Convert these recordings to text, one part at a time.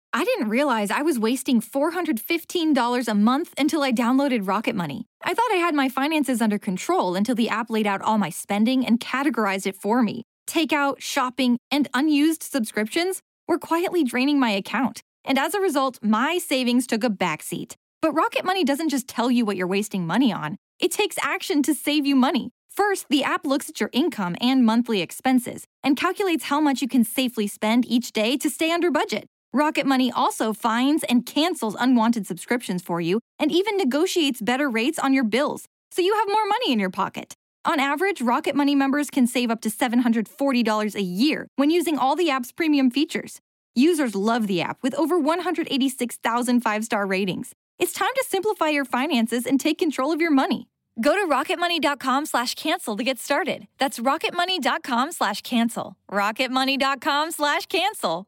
I didn't realize I was wasting $415 a month until I downloaded Rocket Money. I thought I had my finances under control until the app laid out all my spending and categorized it for me. Takeout, shopping, and unused subscriptions were quietly draining my account. And as a result, my savings took a backseat. But Rocket Money doesn't just tell you what you're wasting money on. It takes action to save you money. First, the app looks at your income and monthly expenses and calculates how much you can safely spend each day to stay under budget. Rocket Money also finds and cancels unwanted subscriptions for you and even negotiates better rates on your bills, so you have more money in your pocket. On average, Rocket Money members can save up to $740 a year when using all the app's premium features. Users love the app with over 186,000 five-star ratings. It's time to simplify your finances and take control of your money. Go to rocketmoney.com/cancel to get started. That's rocketmoney.com/cancel. rocketmoney.com/cancel.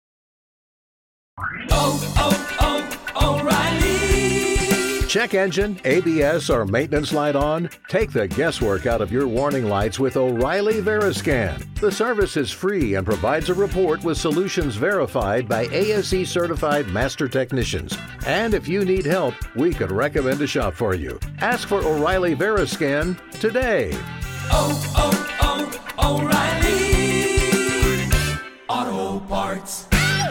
O'Reilly. Check engine, ABS, or maintenance light on? Take the guesswork out of your warning lights with O'Reilly Veriscan. The service is free and provides a report with solutions verified by ASE certified master technicians. And if you need help, we could recommend a shop for you. Ask for O'Reilly Veriscan today. O'Reilly Auto Parts.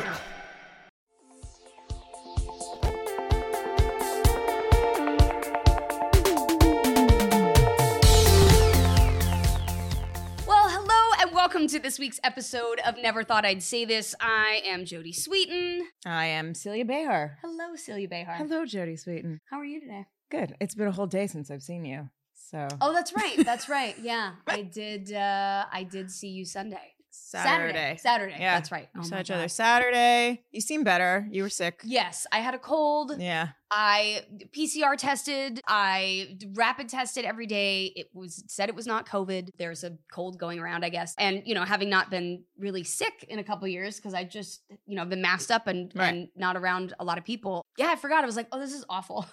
Welcome to this week's episode of Never Thought I'd Say This. I am Jody Sweeten. I am Celia Behar. Hello, Celia Behar. Hello, Jody Sweeten. How are you today? Good. It's been a whole day since I've seen you. So. Oh, that's right. That's right. Yeah, I did see you Sunday. Saturday. Yeah. That's right. We saw each other Saturday. You seem better. You were sick. Yes, I had a cold. Yeah. I PCR tested. I rapid tested every day. It said it was not COVID. There's a cold going around, I guess. And, having not been really sick in a couple of years because I just, been masked up and not around a lot of people. Yeah, I forgot. I was like, oh, this is awful.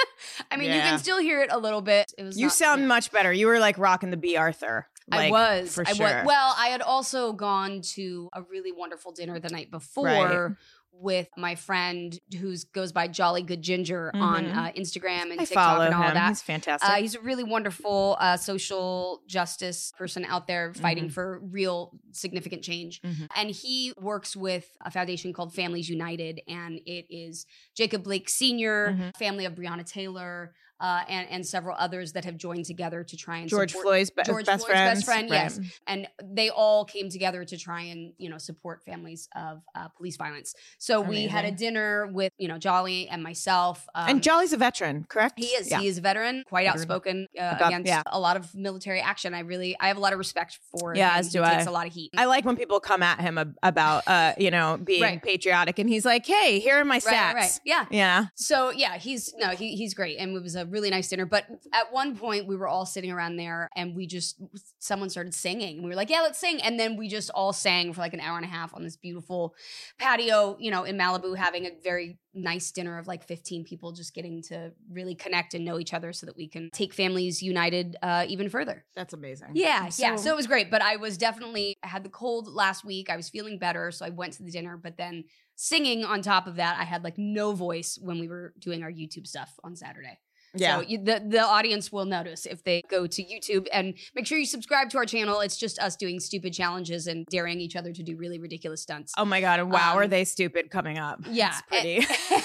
I mean, you can still hear it a little bit. You sound much better. You were like rocking the B. Arthur. I was. For sure. Well, I had also gone to a really wonderful dinner the night before with my friend who goes by Jolly Good Ginger on Instagram and TikTok and all him. that. He's fantastic. He's a really wonderful social justice person out there fighting for real significant change. And he works with a foundation called Families United, and it is Jacob Blake Sr., family of Breonna Taylor, and several others that have joined together to try and George Floyd's best friend, right. Yes. And they all came together to try and, support families of police violence. So we had a dinner with, Jolly and myself. And Jolly's a veteran, correct? He is. Yeah. He is a veteran, quite outspoken against a lot of military action. I have a lot of respect for him. As do I. He takes a lot of heat. I like when people come at him about, being patriotic, and he's like, hey, here are my stats. Right. Yeah. Yeah. So yeah, he's great. And it was a really nice dinner. But at one point we were all sitting around there and someone started singing. We were like, yeah, let's sing. And then we just all sang for like an hour and a half on this beautiful patio, in Malibu, having a very nice dinner of like 15 people, just getting to really connect and know each other so that we can take Families United even further. That's amazing. Yeah. So it was great. But I had the cold last week. I was feeling better. So I went to the dinner, but then singing on top of that, I had like no voice when we were doing our YouTube stuff on Saturday. Yeah. So the audience will notice if they go to YouTube, and make sure you subscribe to our channel. It's just us doing stupid challenges and daring each other to do really ridiculous stunts. Oh my God. And wow, are they stupid coming up? Yeah. It's pretty.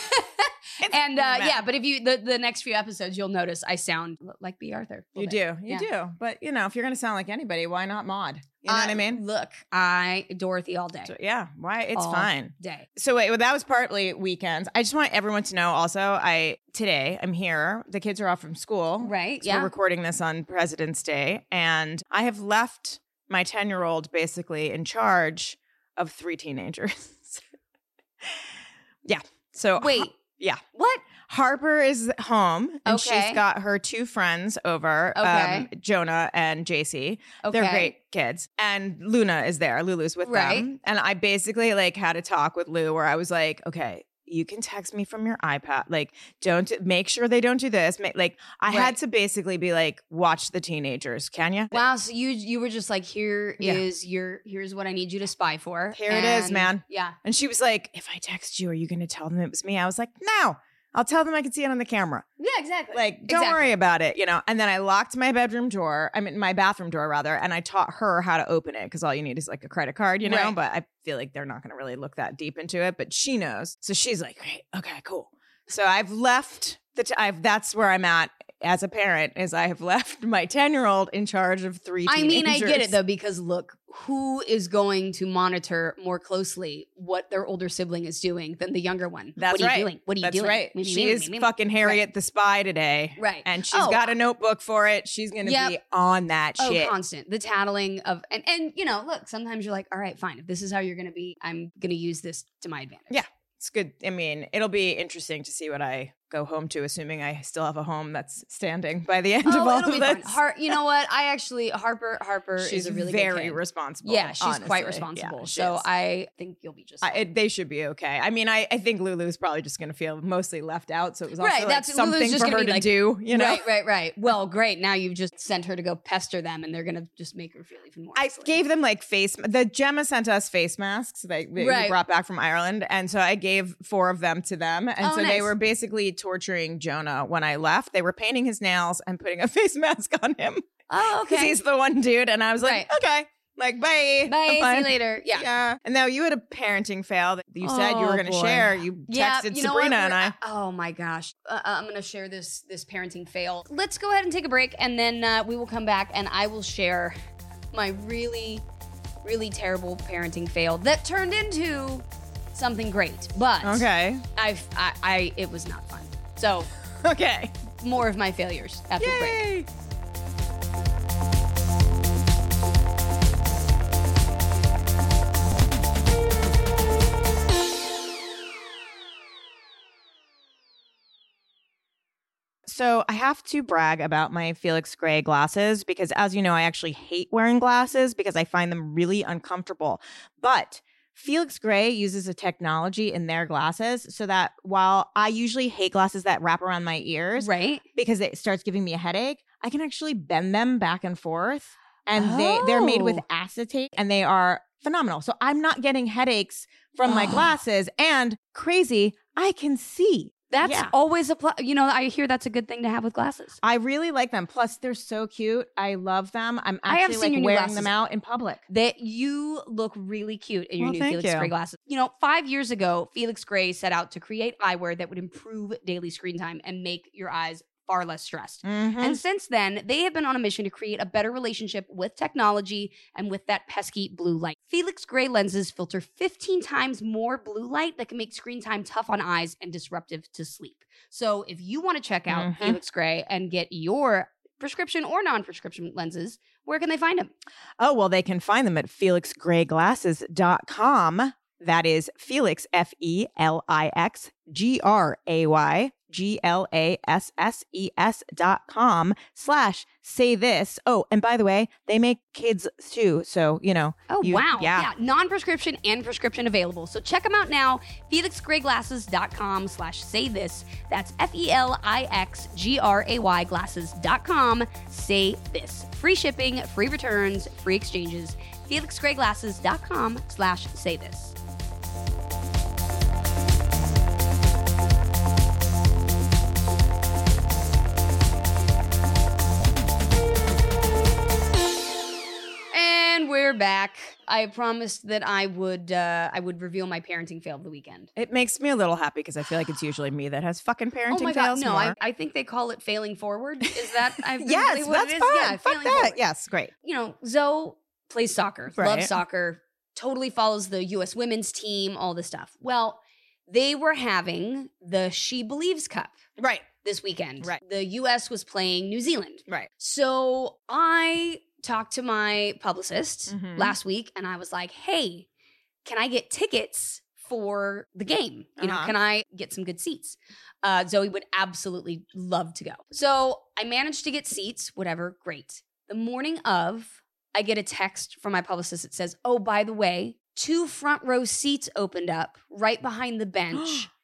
But if you, the next few episodes, you'll notice I sound like B. Arthur. You do. But if you're going to sound like anybody, why not Maude? You know what I mean? Look, Dorothy all day. So, yeah. Why? It's all fine. Day. So wait, that was partly weekends. I just want everyone to know also, today I'm here. The kids are off from school. Right. So we're recording this on President's Day. And I have left my 10-year-old basically in charge of 3 teenagers. Yeah. So wait. Yeah. What? Harper is home, and Okay. she's got her 2 friends over, Okay. Jonah and JC. Okay. They're great kids. And Luna is there. Lulu's with Right. them. And I basically had a talk with Lou where I was like, okay, you can text me from your iPad. Like, make sure they don't do this. I had to basically be like, watch the teenagers. Can you? Wow. So you were just like, here's what I need you to spy for. Here it is, man. Yeah. And she was like, if I text you, are you going to tell them it was me? I was like, no. I'll tell them I can see it on the camera. Yeah, exactly. Like, don't worry about it, And then I locked my my bathroom door, rather, and I taught her how to open it because all you need is like a credit card, But I feel like they're not going to really look that deep into it, but she knows. So she's like, great, okay, cool. So I've left that's where I'm at as a parent, is I have left my 10-year-old in charge of 3 teenagers. I mean, I get it though, because look, who is going to monitor more closely what their older sibling is doing than the younger one? That's what are right. you doing? What are you doing? That's right. She is fucking Harriet the Spy today. Right. And she's got a notebook for it. She's going to be on that shit. Constant. The tattling of, and look, sometimes you're like, all right, fine. If this is how you're going to be, I'm going to use this to my advantage. Yeah. It's good. I mean, it'll be interesting to see what I go home to, assuming I still have a home that's standing by the end of all of this. You know what? Harper she's is a really very good kid. responsible. Yeah, she's honestly. quite responsible. Yeah, so I think you'll be just fine. They should be okay. I mean, I think Lulu's probably just going to feel mostly left out. So it was also right, like something just for her to do, Right. Well, great. Now you've just sent her to go pester them and they're going to just make her feel even more. I gave them like Gemma sent us face masks that we brought back from Ireland. And so I gave 4 of them to them. And they were basically torturing Jonah when I left. They were painting his nails and putting a face mask on him. Oh, okay. Because he's the one dude. And I was like, okay. Like, bye. See you later. Yeah. And now you had a parenting fail that you said you were going to share. You texted Sabrina and I. Oh my gosh. I'm going to share this parenting fail. Let's go ahead and take a break, and then we will come back and I will share my really, really terrible parenting fail that turned into something great. But okay. It was not fun. So okay. More of my failures after the break. So I have to brag about my Felix Gray glasses because, as you know, I actually hate wearing glasses because I find them really uncomfortable. But Felix Gray uses a technology in their glasses so that while I usually hate glasses that wrap around my ears, right, because it starts giving me a headache, I can actually bend them back and forth. And they're made with acetate and they are phenomenal. So I'm not getting headaches from my glasses, and crazy, I can see. That's always I hear that's a good thing to have with glasses. I really like them. Plus, they're so cute. I love them. I'm actually wearing them out in public. That you look really cute in your new Felix Gray glasses. 5 years ago, Felix Gray set out to create eyewear that would improve daily screen time and make your eyes far less stressed. Mm-hmm. And since then, they have been on a mission to create a better relationship with technology and with that pesky blue light. Felix Gray lenses filter 15 times more blue light that can make screen time tough on eyes and disruptive to sleep. So if you want to check out Felix Gray and get your prescription or non-prescription lenses, where can they find them? Oh, well, they can find them at felixgrayglasses.com. That is Felix, FelixGrayGlasses.com/say this. Oh, and by the way, they make kids too. So, wow. Yeah. Non-prescription and prescription available. So check them out now. FelixGrayGlasses.com/say this. That's FelixGray glasses.com/say this. Free shipping, free returns, free exchanges. FelixGrayGlasses.com/say this. And we're back. I promised that I would reveal my parenting fail of the weekend. It makes me a little happy because I feel like it's usually me that has fucking parenting oh my God, fails. No, more. I think they call it failing forward. Is that yes, really what that's it is? fun. Yeah, Fuck failing that. forward. Yes, great. Zoe plays soccer, right. Loves soccer, totally follows the U.S. women's team, all this stuff. Well, they were having the She Believes Cup. Right. This weekend. Right. The U.S. was playing New Zealand. Right. So I talked to my publicist last week and I was like, hey, can I get tickets for the game? Can I get some good seats? Zoe would absolutely love to go. So I managed to get seats, whatever, great. The morning of, I get a text from my publicist that says, oh, by the way, 2 front row seats opened up right behind the bench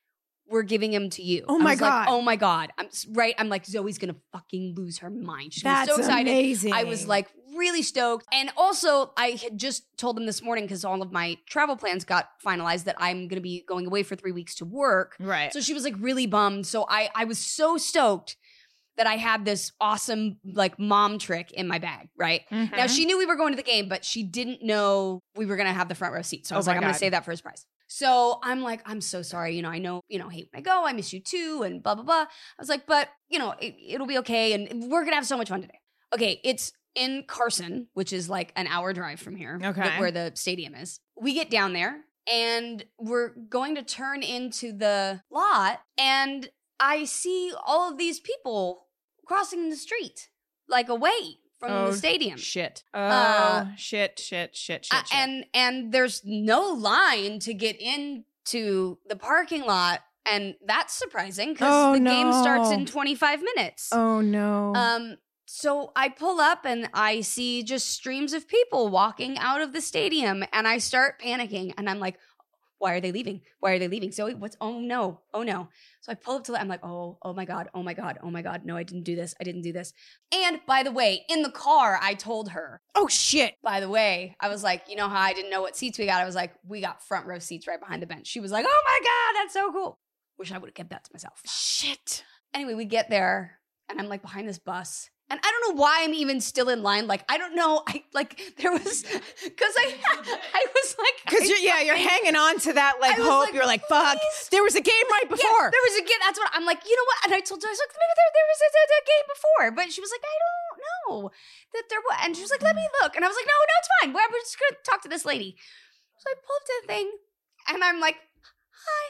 we're giving him to you. Oh my God. Like, oh my God. I'm like, Zoe's going to fucking lose her mind. She was That's so excited. amazing. I was like really stoked. And also I had just told them this morning, because all of my travel plans got finalized, that I'm going to be going away for 3 weeks to work. Right. So she was like really bummed. So I was so stoked that I had this awesome like mom trick in my bag, right? Mhm. Now she knew we were going to the game, but she didn't know we were going to have the front row seat. So I was Oh like, my I'm going God. to save that for a surprise. So I'm like, I'm so sorry. I know, hate when I go. I miss you too, and blah, blah, blah. I was like, but, it'll be okay. And we're going to have so much fun today. Okay, it's in Carson, which is like an hour drive from here, Okay. where the stadium is. We get down there and we're going to turn into the lot, and I see all of these people crossing the street, like away from the stadium. Shit. Shit. And there's no line to get into the parking lot, and that's surprising because the game starts in 25 minutes. Oh no. So I pull up and I see just streams of people walking out of the stadium, and I start panicking, and I'm like, why are they leaving? Why are they leaving? Zoe, oh no. So I pull up to I'm like, oh my God. No, I didn't do this. And by the way, in the car, I told her, Oh shit. by the way, I was like, you know how I didn't know what seats we got? I was like, we got front row seats right behind the bench. She was like, oh my God, that's so cool. Wish I would have kept that to myself. Shit. Anyway, we get there and I'm like behind this bus. And I don't know why I'm even still in line. Like, I don't know. There was, because I was like. Because you're hanging on to that like hope. like, You're like, fuck. please. There was a game right before. Yeah, there was a game. That's what I'm like, you know what? And I told her, I was like, maybe there was a game before. But she was like, I don't know that there was. And she was like, let me look. And I was like, no, it's fine. We're just going to talk to this lady. So I pulled up to the thing and I'm like, hi.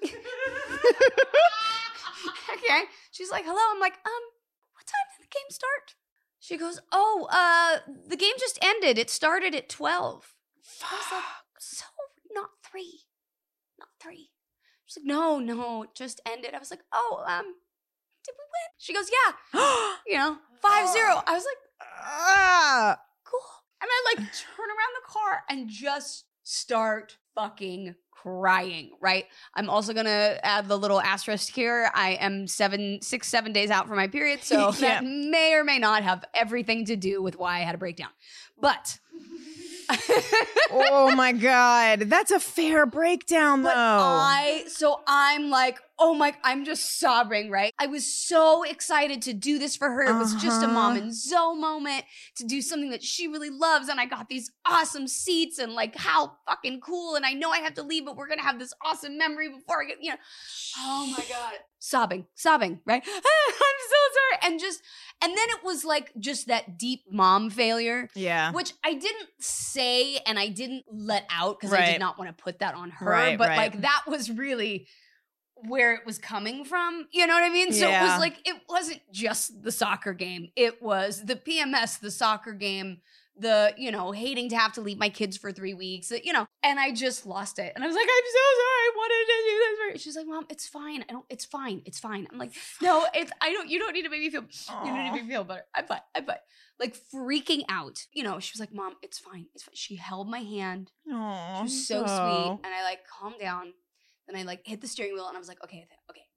Okay. She's like, hello. I'm like, what time did the game start? She goes, the game just ended. It started at 12. I was like, so not 3. She's like, no, it just ended. I was like, did we win? She goes, yeah. 5-0. I was like, cool. And I like turn around the car and just start fucking crying, right? I'm also gonna add the little asterisk here. I am 7 days out from my period, so that may or may not have everything to do with why I had a breakdown. But Oh my God. That's a fair breakdown though. I'm like, I'm just sobbing, right? I was so excited to do this for her. It was just a Mom and Zoe moment to do something that she really loves. And I got these awesome seats and like how fucking cool. And I know I have to leave, but we're going to have this awesome memory before I get, oh my God. Sobbing, right? I'm so sorry. And then it was like just that deep mom failure. Yeah. Which I didn't say and I didn't let out because I Right. did not want to put that on her. Right, but right. like that was really where it was coming from. You know what I mean? So it was like, it wasn't just the soccer game. It was the PMS, the soccer game, the, hating to have to leave my kids for 3 weeks, and I just lost it. And I was like, I'm so sorry. I wanted to do this for you. She's like, Mom, it's fine. It's fine. I'm like, no, you don't need to make me feel, you don't need to make me feel better. I'm fine. Like freaking out. She was like, Mom, it's fine. She held my hand. Aww, She was so sweet. And I like calmed down. Then I like hit the steering wheel and I was like, okay.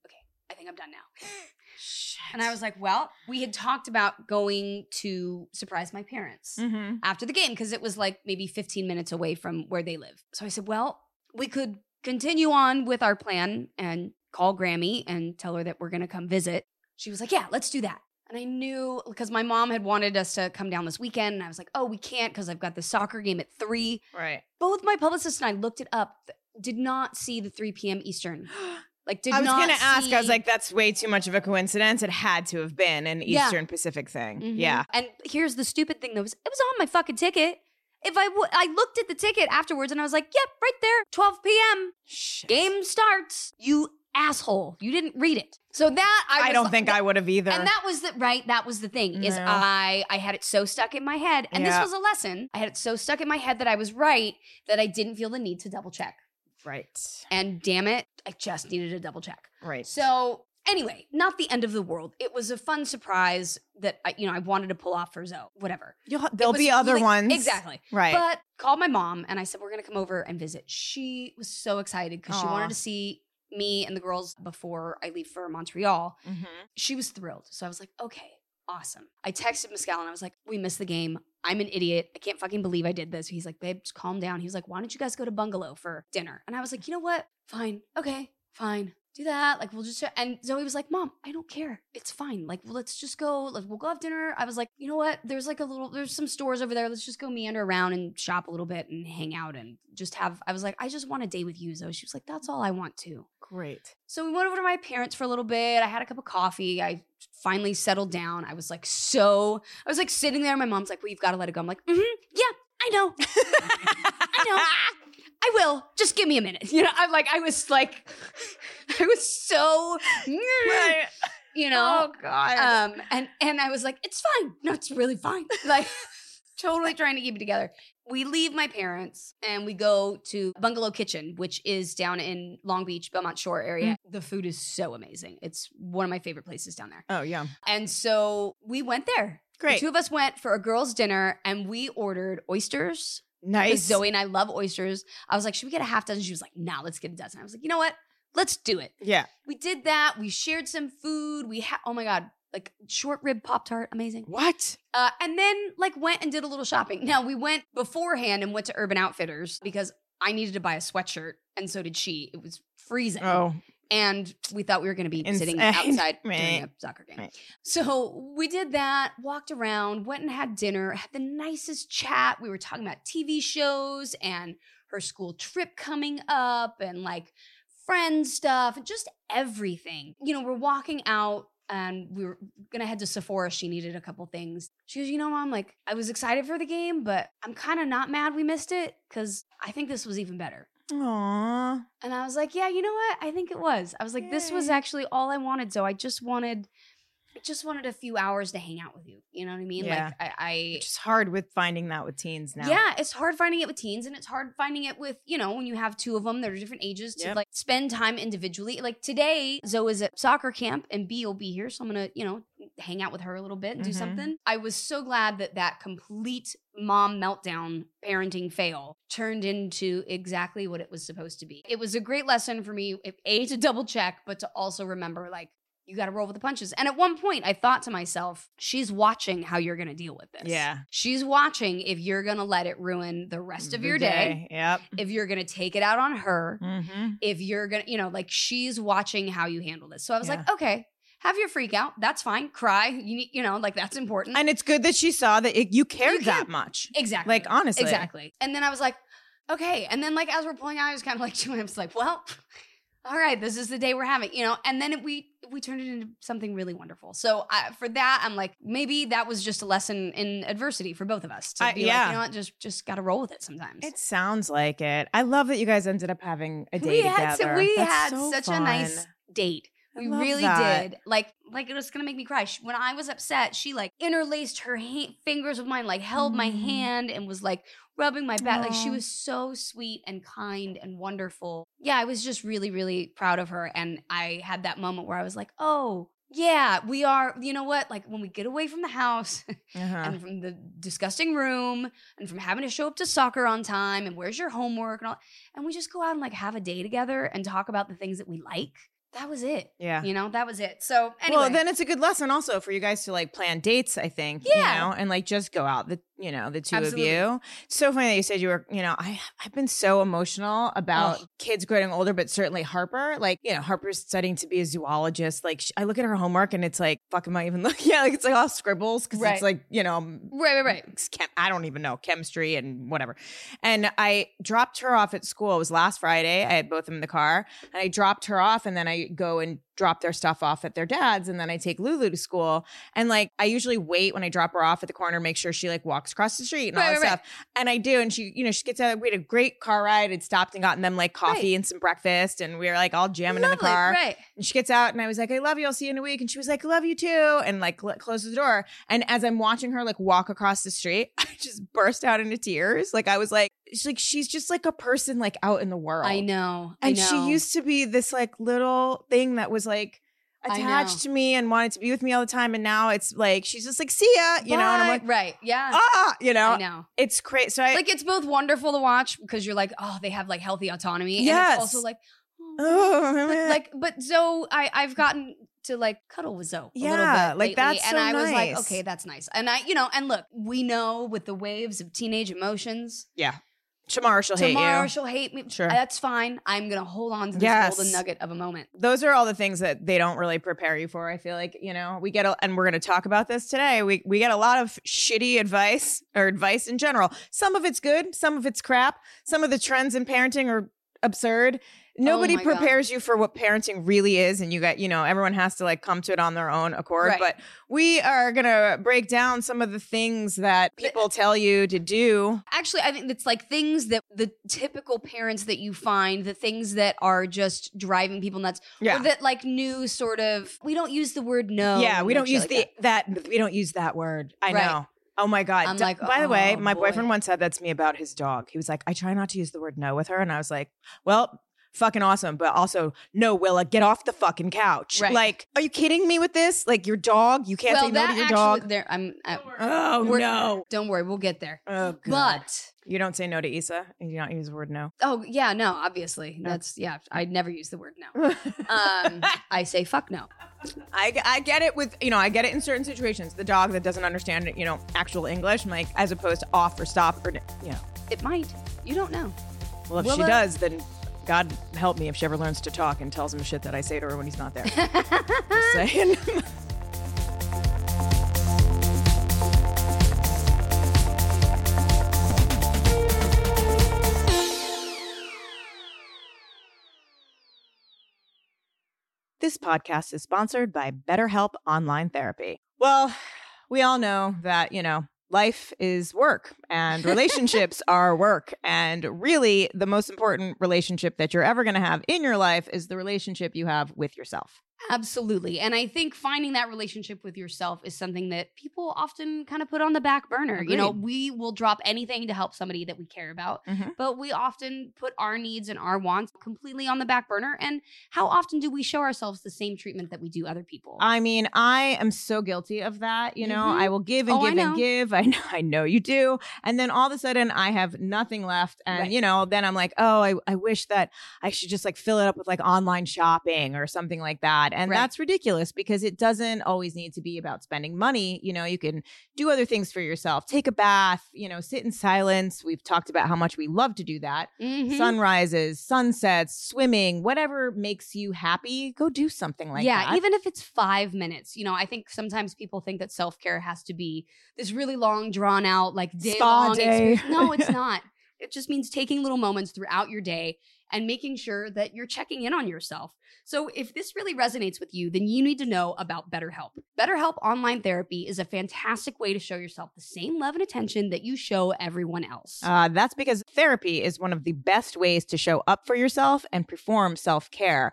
I think I'm done now. Shit. And I was like, well, we had talked about going to surprise my parents after the game because it was like maybe 15 minutes away from where they live. So I said, well, we could continue on with our plan and call Grammy and tell her that we're going to come visit. She was like, yeah, let's do that. And I knew because my mom had wanted us to come down this weekend. And I was like, oh, we can't because I've got the soccer game at 3. Right. Both my publicist and I looked it up, did not see the 3 p.m. Eastern. Like, I was going to ask, I was like, that's way too much of a coincidence. It had to have been an Eastern Pacific thing. Mm-hmm. Yeah. And here's the stupid thing, though, it was on my fucking ticket. If I looked at the ticket afterwards and I was like, yep, right there, 12 p.m. Shit. Game starts. You asshole. You didn't read it. So that I don't think I would have either. And that was the thing is I had it so stuck in my head. And this was a lesson. I had it so stuck in my head that I was right that I didn't feel the need to double check. Right. And damn it, I just needed a double check. Right. So anyway, not the end of the world. It was a fun surprise that I wanted to pull off for Zoe. Whatever. There'll be other ones. Exactly. Right. But called my mom and I said, we're going to come over and visit. She was so excited because she wanted to see me and the girls before I leave for Montreal. Mm-hmm. She was thrilled. So I was like, okay, awesome. I texted Mescal and I was like, we missed the game. I'm an idiot. I can't fucking believe I did this. He's like, babe, just calm down. He was like, why don't you guys go to Bungalow for dinner? And I was like, you know what? Fine. Okay, fine. Do that. Like, we'll just, and Zoe was like, Mom, I don't care. It's fine. Like, well, let's just go. Like, we'll go have dinner. I was like, you know what? There's some stores over there. Let's just go meander around and shop a little bit and hang out and just have, I was like, I just want a day with you, Zoe. She was like, that's all I want too. Great. So we went over to my parents for a little bit. I had a cup of coffee. I finally settled down. I was like, sitting there. My mom's like, well, you've got to let it go. I'm like, yeah, I know. I know. I will. Just give me a minute. You know, I was so, you know. Oh God. And I was like, it's fine. No, it's really fine. Like, totally trying to keep it together. We leave my parents and we go to Bungalow Kitchen, which is down in Long Beach, Belmont Shore area. The food is so amazing. It's one of my favorite places down there. Oh, yeah. And so we went there. Great. The two of us went for a girls' dinner and we ordered oysters. Nice. Zoe and I love oysters. I was like, should we get a half dozen? She was like, nah, let's get a dozen. I was like, you know what? Let's do it. Yeah. We did that. We shared some food. Oh my God, like short rib Pop-Tart. Amazing. What? And then like went and did a little shopping. Now we went beforehand and went to Urban Outfitters because I needed to buy a sweatshirt and so did she. It was freezing. Oh. And we thought we were going to be sitting outside during a soccer game. Right. So we did that, walked around, went and had dinner, had the nicest chat. We were talking about TV shows and her school trip coming up and like friend stuff and just everything. You know, we're walking out and we were going to head to Sephora. She needed a couple things. She goes, you know, Mom, like I was excited for the game, but I'm kind of not mad we missed it because I think this was even better. Aww. And I was like, yeah, you know what? I think it was. I was like, this was actually all I wanted. So I just wanted a few hours to hang out with you. You know what I mean? Yeah. Like It's just hard with finding that with teens now. Yeah, it's hard finding it with teens and it's hard finding it with, you know, when you have two of them that are different ages to like spend time individually. Like today, Zoe is at soccer camp and B will be here. So I'm going to, you know, hang out with her a little bit and do something. I was so glad that complete mom meltdown parenting fail turned into exactly what it was supposed to be. It was a great lesson for me, A, to double check, but to also remember like, you got to roll with the punches. And at one point I thought to myself, she's watching how you're going to deal with this. Yeah. She's watching if you're going to let it ruin the rest of your day. Yep. If you're going to take it out on her. Mm-hmm. If you're going to, you know, like she's watching how you handle this. So I was like, okay, have your freak out. That's fine. Cry. You know, like that's important. And it's good that she saw that you cared that much. Exactly. Like, honestly. Exactly. And then I was like, okay. And then like, as we're pulling out, I was kind of like, I was like, well, all right, this is the day we're having, you know, and then we turned it into something really wonderful. So for that, I'm like, maybe that was just a lesson in adversity for both of us to be like, you know what, just got to roll with it sometimes. It sounds like it. I love that you guys ended up having a day together. We That's had so such fun. a nice date. We really did. Like it was gonna make me cry. When I was upset, she like interlaced her fingers with mine, like held my hand and was like rubbing my back. Like she was so sweet and kind and wonderful. Yeah, I was just really, really proud of her. And I had that moment where I was like, oh, yeah, we are, you know what? Like when we get away from the house and from the disgusting room and from having to show up to soccer on time and where's your homework and all, and we just go out and like have a day together and talk about the things that we like. That was it. Yeah. You know, that was it. So anyway. Well, then it's a good lesson also for you guys to like plan dates, I think. Yeah. You know, and like just go out, the two of you. So funny that you said you were, you know, I've been so emotional about kids growing older, but certainly Harper. Like, you know, Harper's studying to be a zoologist. Like I look at her homework and it's like, fuck, am I even looking? Yeah, like it's like all scribbles because it's like, you know. Right. I don't even know, chemistry and whatever. And I dropped her off at school. It was last Friday. I had both of them in the car and I dropped her off and then I go and drop their stuff off at their dad's and then I take Lulu to school and like I usually wait when I drop her off at the corner, make sure she like walks across the street and all that stuff. And I do, and she, you know, she gets out. We had a great car ride. I'd stopped and gotten them like coffee and some breakfast and we were like all jamming in the car. And she gets out and I was like, I love you, I'll see you in a week. And she was like, love you too, and like closes the door. And as I'm watching her like walk across the street, I just burst out into tears. Like I was like, she's just like a person like out in the world. I know. And she used to be this like little thing that was like attached to me and wanted to be with me all the time. And now it's like, she's just like, see ya, you know? And I'm like, you know? I know. It's crazy. So like, it's both wonderful to watch because you're like, oh, they have like healthy autonomy. Yes. And it's also like, oh Oh, like, but Zoe, I've gotten to like cuddle with Zoe a little bit like lately, that's and so I was like, nice. okay, that's nice. And I, you know, and look, we know with the waves of teenage emotions, Yeah. Tomorrow she'll hate tomorrow you. she'll hate me. Sure. That's fine. I'm gonna hold on to this Yes. golden nugget of a moment. Those are all the things that they don't really prepare you for. I feel like, you know, we get, and we're going to talk about this today. We get a lot of shitty advice or advice in general. Some of it's good. Some of it's crap. Some of the trends in parenting are absurd. Nobody my God. prepares you for what parenting really is. And you got, you know, everyone has to like come to it on their own accord. Right. But we are going to break down some of the things that people tell you to do. Actually, I think it's like things that the typical parents that you find, the things that are just driving people nuts, Yeah. or that like new sort of. We don't use the word no. Yeah, we and don't shit use like that. we don't use that word. I Right. know. Oh my God. I'm like, by the way, oh, my boy. boyfriend once said that to me about his dog. He was like, I try not to use the word no with her. And I was like, well, fucking awesome. But also, no, Willa, get off the fucking couch. Right. Like, are you kidding me with this? Like your dog, you can't say no to your dog. There, Oh no. Don't worry, we'll get there. Oh God. But You don't say no to Issa? You do not use the word no? oh yeah, no, obviously that's I'd never use the word no. I say fuck no. I get it with, you know, I get it in certain situations. The dog that doesn't understand, you know, actual English, I'm like, as opposed to off or stop or, you know. It might. You don't know. Well, if she does, then God help me if she ever learns to talk and tells him shit that I say to her when he's not there. Just saying. This podcast is sponsored by BetterHelp Online Therapy. Well, we all know that, you know, life is work and relationships are work. And really, the most important relationship that you're ever going to have in your life is the relationship you have with yourself. Absolutely. And I think finding that relationship with yourself is something that people often kind of put on the back burner. Agreed. You know, we will drop anything to help somebody that we care about, Mhm. but we often put our needs and our wants completely on the back burner. And how often do we show ourselves the same treatment that we do other people? I mean, I am so guilty of that. You know, Mhm. I will give and Oh, I give and know. give. I know you do. And then all of a sudden I have nothing left. And, Right. you know, then I'm like, oh, I wish that I should just like fill it up with like online shopping or something like that. And Right. that's ridiculous because it doesn't always need to be about spending money. You know, you can do other things for yourself. Take a bath, you know, sit in silence. We've talked about how much we love to do that. Mhm. Sunrises, sunsets, swimming, whatever makes you happy, go do something like that. Yeah, even if it's 5 minutes. You know, I think sometimes people think that self-care has to be this really long, drawn out, like Spa day-long day. experience. No, it's not. It just means taking little moments throughout your day and making sure that you're checking in on yourself. So if this really resonates with you, then you need to know about BetterHelp. BetterHelp Online Therapy is a fantastic way to show yourself the same love and attention that you show everyone else. That's because therapy is one of the best ways to show up for yourself and perform self-care.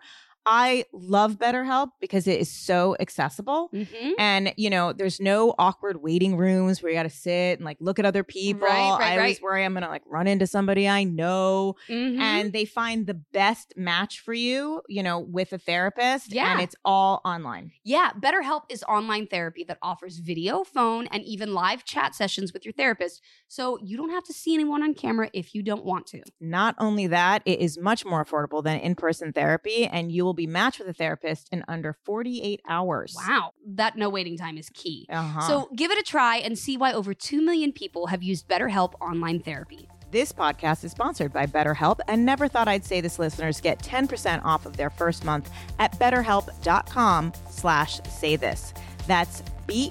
I love BetterHelp because it is so accessible. Mhm. And, you know, there's no awkward waiting rooms where you got to sit and like look at other people. Right, I always right. worry I'm going to like run into somebody I know. Mhm. And they find the best match for you, you know, with a therapist. Yeah. And it's all online. Yeah, BetterHelp is online therapy that offers video, phone, and even live chat sessions with your therapist. So you don't have to see anyone on camera if you don't want to. Not only that, it is much more affordable than in-person therapy, and you will be matched with a therapist in under 48 hours. Wow, that no waiting time is key. Uh-huh. So give it a try and see why over 2 million people have used BetterHelp online therapy. This podcast is sponsored by BetterHelp, and never thought I'd say this. Listeners get 10% off of their first month at betterhelp.com/saythis. That's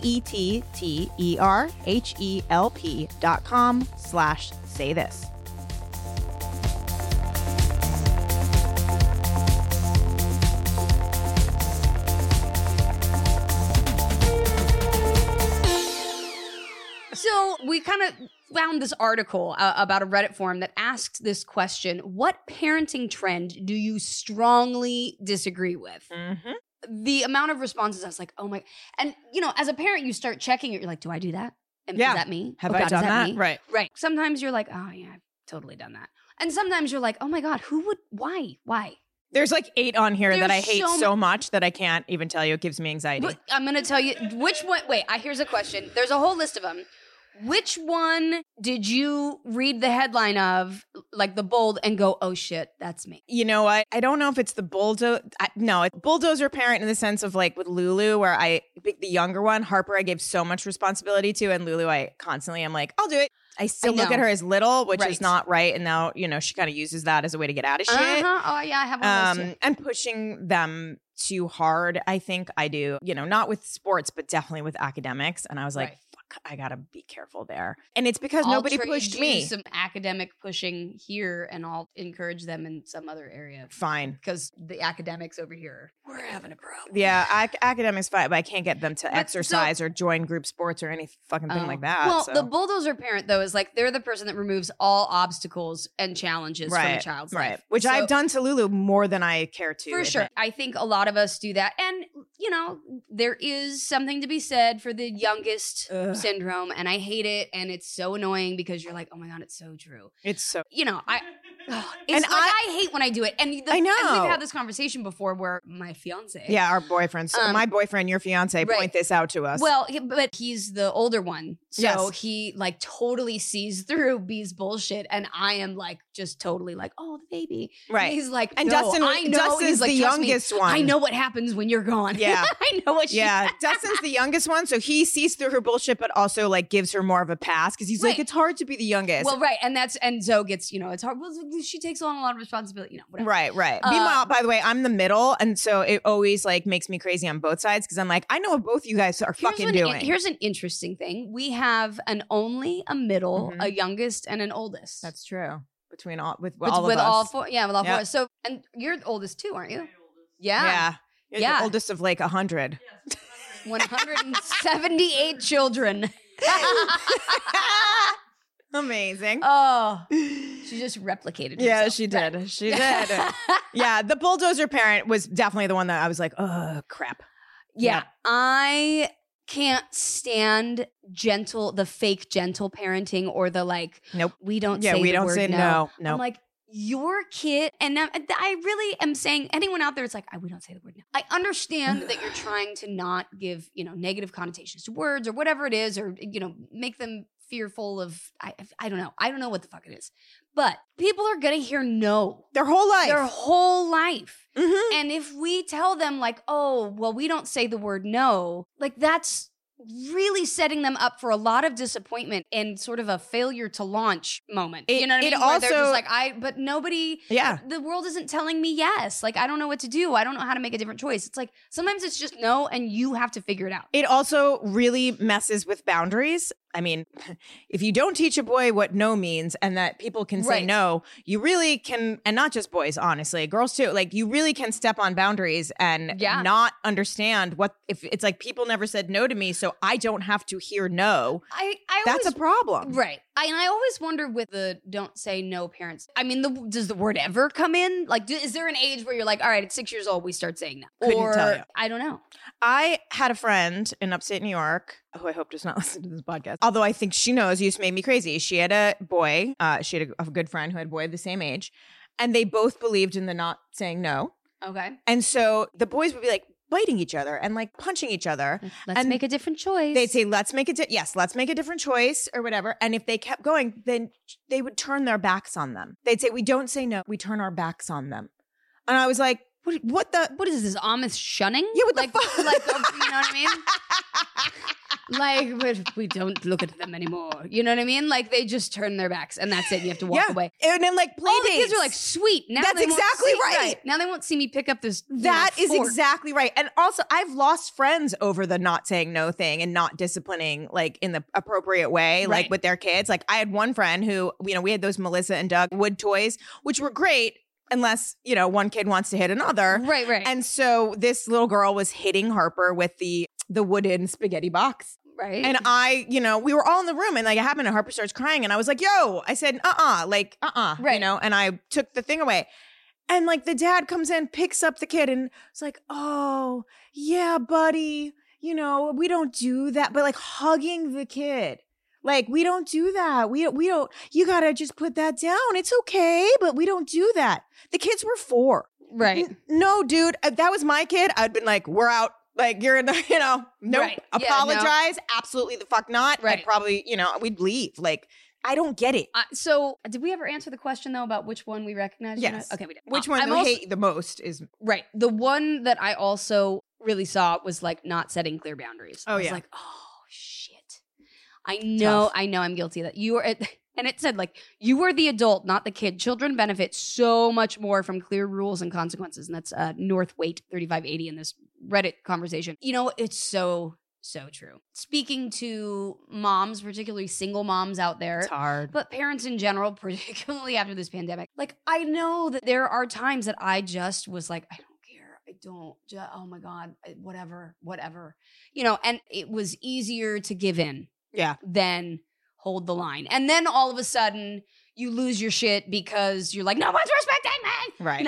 BetterHelp.com/saythis. So we kind of found this article about a Reddit forum that asks this question: what parenting trend do you strongly disagree with? Mm-hmm. The amount of responses, I was like, oh my. And, you know, as a parent, you start checking it. You're like, do I do that? And Yeah. Is that me? Have Oh I God, is done that? me? Right. Right. Sometimes you're like, oh yeah, I've totally done that. And sometimes you're like, oh my God, who would, why? There's like 8 on here that I There's hate so so much that I can't even tell you. It gives me anxiety. But I'm going to tell you which one. Wait, here's a question. There's a whole list of them. Which one did you read the headline of, like the bold, and go, oh shit, that's me? You know what? I don't know if it's the bulldozer. No, it's bulldozer parent in the sense of like with Lulu, where the younger one, Harper, I gave so much responsibility to, and Lulu, I constantly am like, I'll do it. I still look at her as little, which is not right. And now, she kind of uses that as a way to get out of shit. Oh yeah, I have one of those too. And pushing them too hard, I think I do. Not with sports, but definitely with academics. And I was like, I gotta be careful there. And it's because nobody pushed me. Some academic pushing here, and I'll encourage them in some other area. Fine. Because the academics over here, we're having a problem. Yeah, academics fine, but I can't get them to exercise or join group sports or any fucking thing like that. Well, the bulldozer parent, though, is like they're the person that removes all obstacles and challenges from a child's life. Which I've done to Lulu more than I care to. For sure. I think a lot of us do that. And, there is something to be said for the youngest syndrome, and I hate it, and it's so annoying because you're like, oh my God, it's so true. It's so I hate when I do it. And I know. And we've had this conversation before where my fiance. Yeah, our boyfriends. My boyfriend, your fiance, point this out to us. Well, but he's the older one. So he like totally sees through B's bullshit. And I am like just totally like, oh, the baby. Right. And he's like, and no, Dustin's he's like, the youngest one. I know what happens when you're gone. Yeah. I know what she Dustin's the youngest one. So he sees through her bullshit, but also like gives her more of a pass because he's like, it's hard to be the youngest. Well, right. And Zoe gets, it's hard. Well, she takes on a lot of responsibility, whatever. Right. Meanwhile, by the way, I'm the middle. And so it always like makes me crazy on both sides because I'm like, I know what both you guys are fucking doing. Here's an interesting thing. We have an only, a middle, a youngest, and an oldest. That's true. With all four. Yeah, with all four. So, and you're the oldest too, aren't you? Yeah. You're the oldest of like 100. Yes, 178 children. Amazing. Oh, she just replicated herself. Yeah, she did. She did. Yeah, the bulldozer parent was definitely the one that I was like, oh, crap. Yeah, I can't stand the fake gentle parenting or the like, nope. We don't say we don't word say no. No. I'm like, your kid, and I really am saying, anyone out there, it's like, we don't say the word no. I understand that you're trying to not give, negative connotations to words or whatever it is, or, make them fearful of, I don't know. I don't know what the fuck it is. But people are going to hear no. Their whole life. Mm-hmm. And if we tell them like, oh, well, we don't say the word no, like that's really setting them up for a lot of disappointment and sort of a failure to launch moment. You know what I mean? Where they're just like, but nobody, the world isn't telling me yes. Like, I don't know what to do. I don't know how to make a different choice. It's like, sometimes it's just no, and you have to figure it out. It also really messes with boundaries. I mean, if you don't teach a boy what no means and that people can say no, you really can, and not just boys, honestly, girls too, like you really can step on boundaries and not understand if it's like people never said no to me, so I don't have to hear no. That's a problem. Right. I always wonder with the don't say no parents. I mean, does the word ever come in? Like, is there an age where you're like, all right, at 6 years old, we start saying no? Couldn't tell you. I don't know. I had a friend in upstate New York who I hope does not listen to this podcast. Although I think she knows, used to make me crazy. She had a boy. She had a good friend who had a boy the same age. And they both believed in the not saying no. Okay. And so the boys would be like biting each other and like punching each other. Let's make a different choice. They'd say, let's make a different choice or whatever. And if they kept going, then they would turn their backs on them. They'd say, we don't say no. We turn our backs on them. And I was like, what is this, Amish shunning? Yeah, what the fuck? You know what I mean? Like, we don't look at them anymore. You know what I mean? Like, they just turn their backs, and that's it. You have to walk away. And then, like, play dates. The kids are like, sweet. Now that's exactly right. Now they won't see me pick up this. That is exactly right. And also, I've lost friends over the not saying no thing and not disciplining, like, in the appropriate way, like with their kids. Like, I had one friend who, we had those Melissa and Doug wood toys, which were great. Unless, one kid wants to hit another. Right. And so this little girl was hitting Harper with the wooden spaghetti box. Right. And we were all in the room and like it happened and Harper starts crying and I was like, yo, I said, right. And I took the thing away. And like the dad comes in, picks up the kid and it's like, oh, yeah, buddy, we don't do that. But like hugging the kid. Like, we don't do that. We don't, you gotta just put that down. It's okay, but we don't do that. The kids were 4. Right. No, dude, that was my kid. I'd been like, we're out. Like you're in the, nope. Right. Yeah, Apologize. Absolutely the fuck not. Right. I'd probably, we'd leave. Like, I don't get it. So did we ever answer the question though about which one we recognize? Yes. Okay, we did. Which one we hate the most is right. The one that I also really saw was like not setting clear boundaries. I was like, oh shit. I know I'm guilty of that. You are and it said like you are the adult, not the kid. Children benefit so much more from clear rules and consequences. And that's Northweight 3580 in this Reddit conversation. It's so true. Speaking to moms, particularly single moms out there. It's hard. But parents in general, particularly after this pandemic. Like, I know that there are times that I just was like, I don't care. Oh my God, whatever. And it was easier to give in than hold the line. And then all of a sudden, you lose your shit because you're like, no one's respecting me. Right.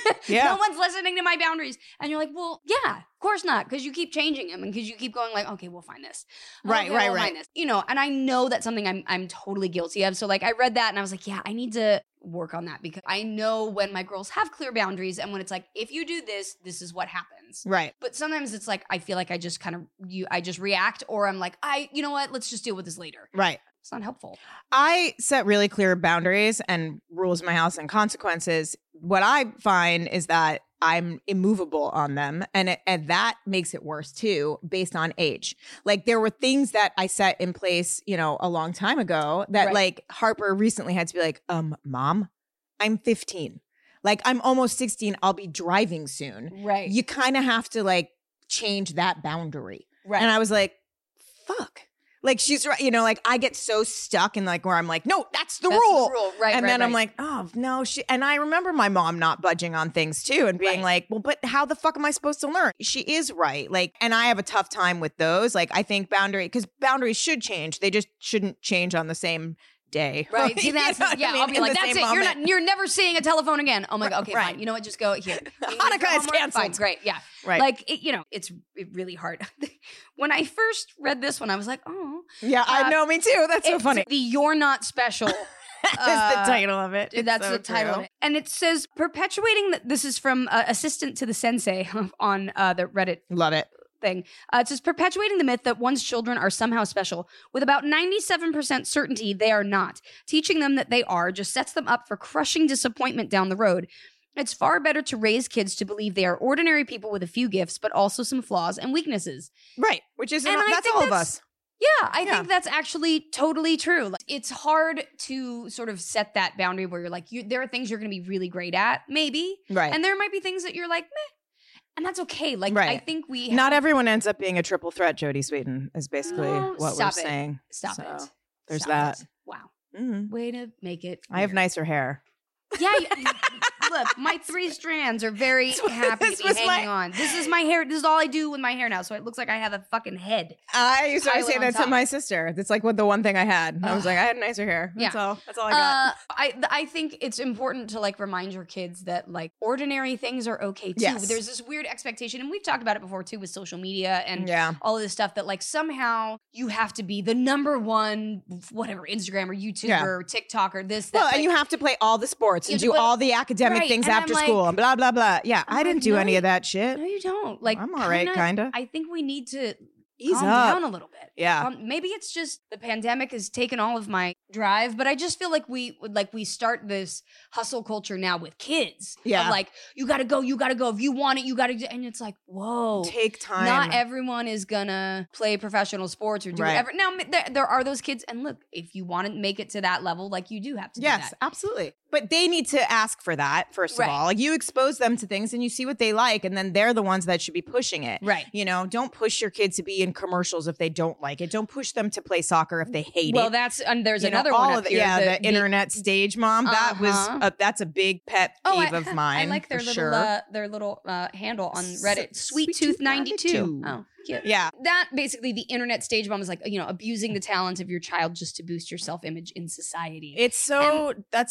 No one's listening to my boundaries. And you're like, well, yeah, of course not. Because you keep changing them and because you keep going like, okay, we'll find this. Right. Find this. And I know that's something I'm totally guilty of. So like I read that and I was like, yeah, I need to work on that because I know when my girls have clear boundaries and when it's like, if you do this, this is what happens. Right. But sometimes it's like, I feel like I just I just react or I'm like, you know what? Let's just deal with this later. Right. It's not helpful. I set really clear boundaries and rules in my house and consequences. What I find is that I'm immovable on them. And that makes it worse too, based on age. Like there were things that I set in place, a long time ago that like Harper recently had to be like, Mom, I'm 15. Like I'm almost 16. I'll be driving soon. Right. You kind of have to like change that boundary. Right. And I was like, fuck. Like she's right, like I get so stuck in like where I'm like, no, that's the rule. Right. And then I'm like, oh no, and I remember my mom not budging on things too and being like, well, but how the fuck am I supposed to learn? She is right. Like, and I have a tough time with those. Like I think because boundaries should change. They just shouldn't change on the same day. Right. See, that's, I'll be like, that's it. Moment. You're never seeing a telephone again. Oh my God. Okay, fine. You know what? Just go here. Hanukkah is canceled. Fine. Great. Yeah. Right. Like, it's really hard. When I first read this one, I was like, oh. Yeah, I know. Me too. That's so funny. The You're Not Special. That's the title of it. That's the title of it. And it says, perpetuating, this is from Assistant to the Sensei on the Reddit. Love it. Thing. It says perpetuating the myth that one's children are somehow special. With about 97% certainty, they are not. Teaching them that they are just sets them up for crushing disappointment down the road. It's far better to raise kids to believe they are ordinary people with a few gifts, but also some flaws and weaknesses. Right. Which is, that's all of us. Yeah, I think that's actually totally true. Like, it's hard to sort of set that boundary where you're like, there are things you're going to be really great at, maybe. Right. And there might be things that you're like, meh. And that's okay. Like, I think not everyone ends up being a triple threat, Jodie Sweetin, is basically what we're saying. Stop it. There's that. Wow. Mm-hmm. Way to make it weird. I have nicer hair. Yeah. Look, my 3 strands are very happy to be hanging on. This is my hair. This is all I do with my hair now. So it looks like I have a fucking head. I used to say that to my sister. That's like the one thing I had. I was like, I had nicer hair. That's all I got. I think it's important to like remind your kids that like ordinary things are okay too. Yes. There's this weird expectation, and we've talked about it before too with social media and all of this stuff that like somehow you have to be the number one, whatever, Instagram or YouTube or TikTok or this. Well, and you have to play all the sports and do all the academic things after school and blah, blah, blah. Yeah, I didn't do any of that shit. No, you don't. Like, I'm all right, kind of. I think we need to ease calm up down a little bit. Yeah. Maybe it's just the pandemic has taken all of my drive, but I just feel like we start this hustle culture now with kids. Yeah. Of like, you gotta go. If you want it, you gotta do. And it's like, whoa. Take time. Not everyone is gonna play professional sports or do whatever. Now, there are those kids. And look, if you want to make it to that level, like you do have to do that. Yes, absolutely. But they need to ask for that, first of all. Like you expose them to things and you see what they like, and then they're the ones that should be pushing it. Right. Don't push your kids to be in commercials if they don't like it. Don't push them to play soccer if they hate it. Well, there's another one up here. Yeah, the internet stage mom. That was that's a big pet peeve of mine. I like their little handle on Reddit. Sweet Tooth 92. Oh, cute. Yeah. That basically the internet stage mom is like, abusing the talent of your child just to boost your self-image in society. That's so not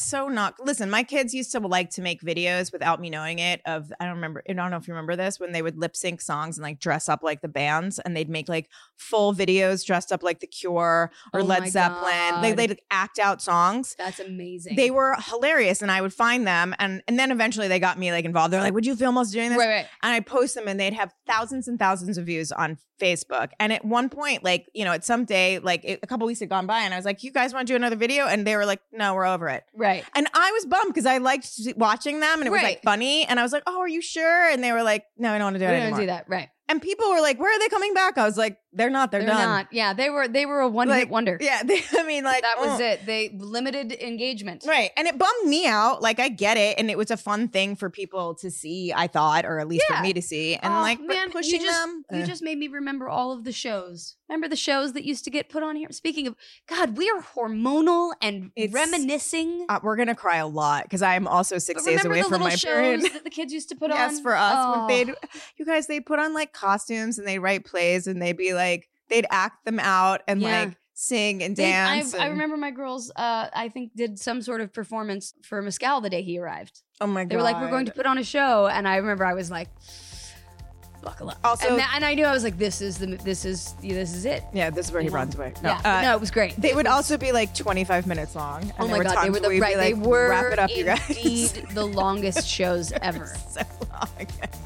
not. Listen, my kids used to like to make videos without me knowing it of, I don't know if you remember this, when they would lip sync songs and like dress up like the bands, and they'd make like full videos dressed up like The Cure or Led Zeppelin. They'd act out songs. That's amazing. They were hilarious, and I would find them, and then eventually they got me like involved. They're like, would you film us doing this? Right. And I'd post them, and they'd have thousands and thousands of views on Facebook. And at one point, like, you know, at some day, like a couple weeks had gone by, and I was like, you guys want to do another video? And they were like, no, we're over it. Right. And I was bummed because I liked watching them, and it was like funny. And I was like, oh, are you sure? And they were like, no, I don't want to do it anymore. We don't do that. Right. And people were like, where are they coming back? I was like, they're not. They're done. Not. Yeah, they were a one-hit wonder. Yeah, that was it. They limited engagement. Right. And it bummed me out. Like, I get it. And it was a fun thing for people to see, I thought, or at least for me to see. And pushing them. You just made me remember all of the shows. Remember the shows that used to get put on here? Speaking of, God, we are hormonal and reminiscing. We're going to cry a lot because I am also 6 days away from my period. That the kids used to put on? Yes, for us. You guys, they'd put on like costumes and they'd write plays and they'd be like, they'd act them out and like sing and dance. I remember my girls, I think, did some sort of performance for Mescal the day he arrived. Oh my God. They were like, we're going to put on a show. And I remember I was like, buckle up. Also, and I knew, I was like, this is it. Yeah, this is where he runs away. No, no, it was great. They would also be like 25 minutes long. And oh my God, they were they were wrap it up, you guys. Indeed the longest shows ever. So long.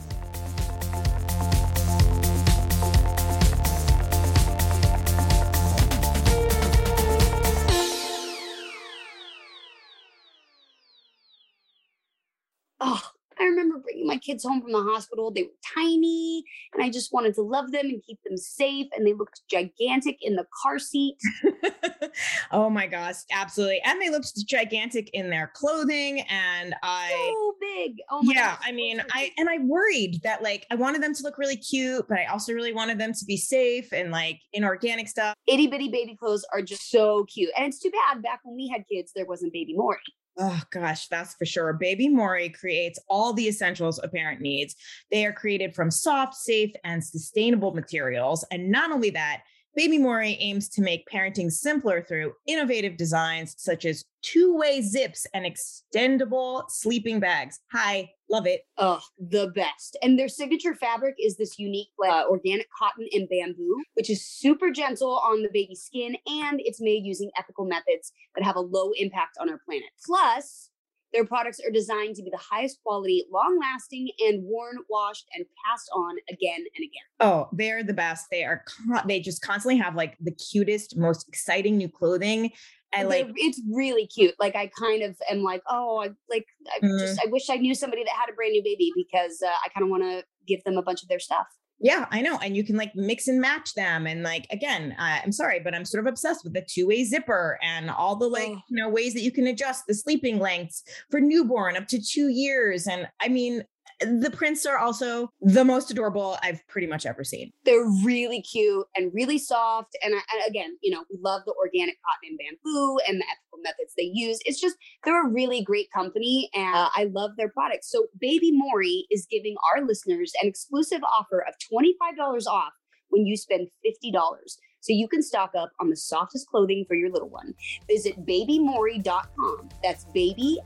Oh, I remember bringing my kids home from the hospital. They were tiny, and I just wanted to love them and keep them safe. And they looked gigantic in the car seat. Oh my gosh, absolutely. And they looked gigantic in their clothing. And so big. Oh my gosh. I mean, I worried that like I wanted them to look really cute, but I also really wanted them to be safe and like in organic stuff. Itty bitty baby clothes are just so cute. And it's too bad back when we had kids, there wasn't Baby Mori. Oh gosh, that's for sure. Baby Mori creates all the essentials a parent needs. They are created from soft, safe, and sustainable materials. And not only that, Baby Mori aims to make parenting simpler through innovative designs such as two-way zips and extendable sleeping bags. Hi, love it. Oh, the best. And their signature fabric is this unique organic cotton and bamboo, which is super gentle on the baby's skin, and it's made using ethical methods that have a low impact on our planet. Plus, their products are designed to be the highest quality, long-lasting, and worn, washed, and passed on again and again. Oh, they're the best. They just constantly have like the cutest, most exciting new clothing. And like, it's really cute. Like, I kind of am like, I wish I knew somebody that had a brand new baby because I kind of want to give them a bunch of their stuff. Yeah, I know. And you can like mix and match them. And like, again, I'm sorry, but I'm sort of obsessed with the two-way zipper and all the ways that you can adjust the sleeping lengths for newborn up to 2 years. And I mean, the prints are also the most adorable I've pretty much ever seen. They're really cute and really soft. And again, we love the organic cotton and bamboo and the ethical methods they use. It's just, they're a really great company and I love their products. So Baby Mori is giving our listeners an exclusive offer of $25 off when you spend $50. So you can stock up on the softest clothing for your little one. Visit babymori.com. That's baby,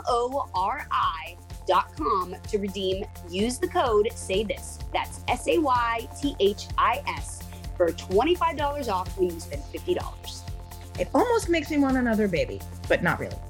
MORI.com to redeem. Use the code Say This. That's SAYTHIS for $25 off when you spend $50. It almost makes me want another baby, but not really.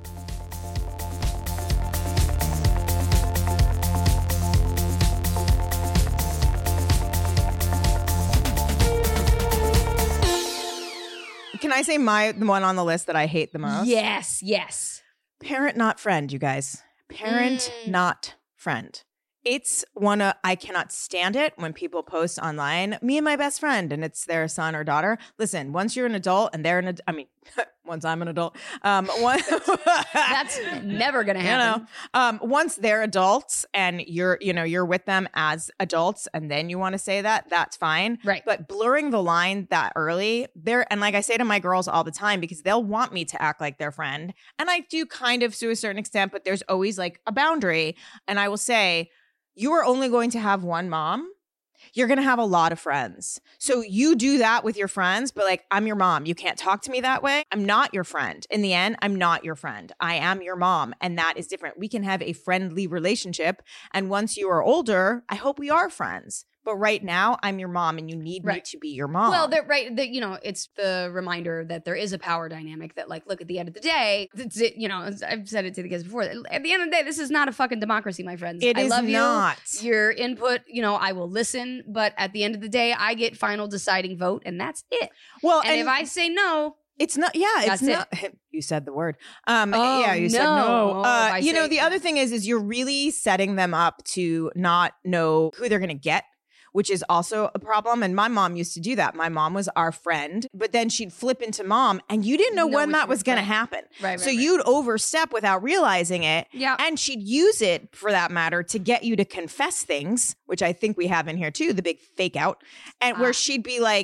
Can I say the one on the list that I hate the most? Yes. Parent, not friend, you guys. Parent, not friend. It's I cannot stand it when people post online, me and my best friend, and it's their son or daughter. Listen, once you're an adult and they're once I'm an adult, that's never going to happen. Once they're adults and you're with them as adults and then you want to say that, that's fine. Right. But blurring the line that early and like I say to my girls all the time, because they'll want me to act like their friend. And I do kind of to a certain extent, but there's always like a boundary. And I will say, you are only going to have one mom. you're going to have a lot of friends. So you do that with your friends, but like, I'm your mom. You can't talk to me that way. I'm not your friend. In the end, I'm not your friend. I am your mom. And that is different. We can have a friendly relationship. And once you are older, I hope we are friends. But right now, I'm your mom and you need me to be your mom. Well, it's the reminder that there is a power dynamic that, like, look, at the end of the day, I've said it to the kids before. At the end of the day, this is not a fucking democracy, my friends. I love not. You. Your input, I will listen. But at the end of the day, I get final deciding vote and that's it. Well, and if I say no, it's not, it's not. You said the word. You said no. The other thing is you're really setting them up to not know who they're going to get, which is also a problem. And my mom used to do that. My mom was our friend, but then she'd flip into mom and you didn't know when that was going to happen. So you'd overstep without realizing it. Yeah. And she'd use it, for that matter, to get you to confess things, which I think we have in here too, the big fake out. And where she'd be like,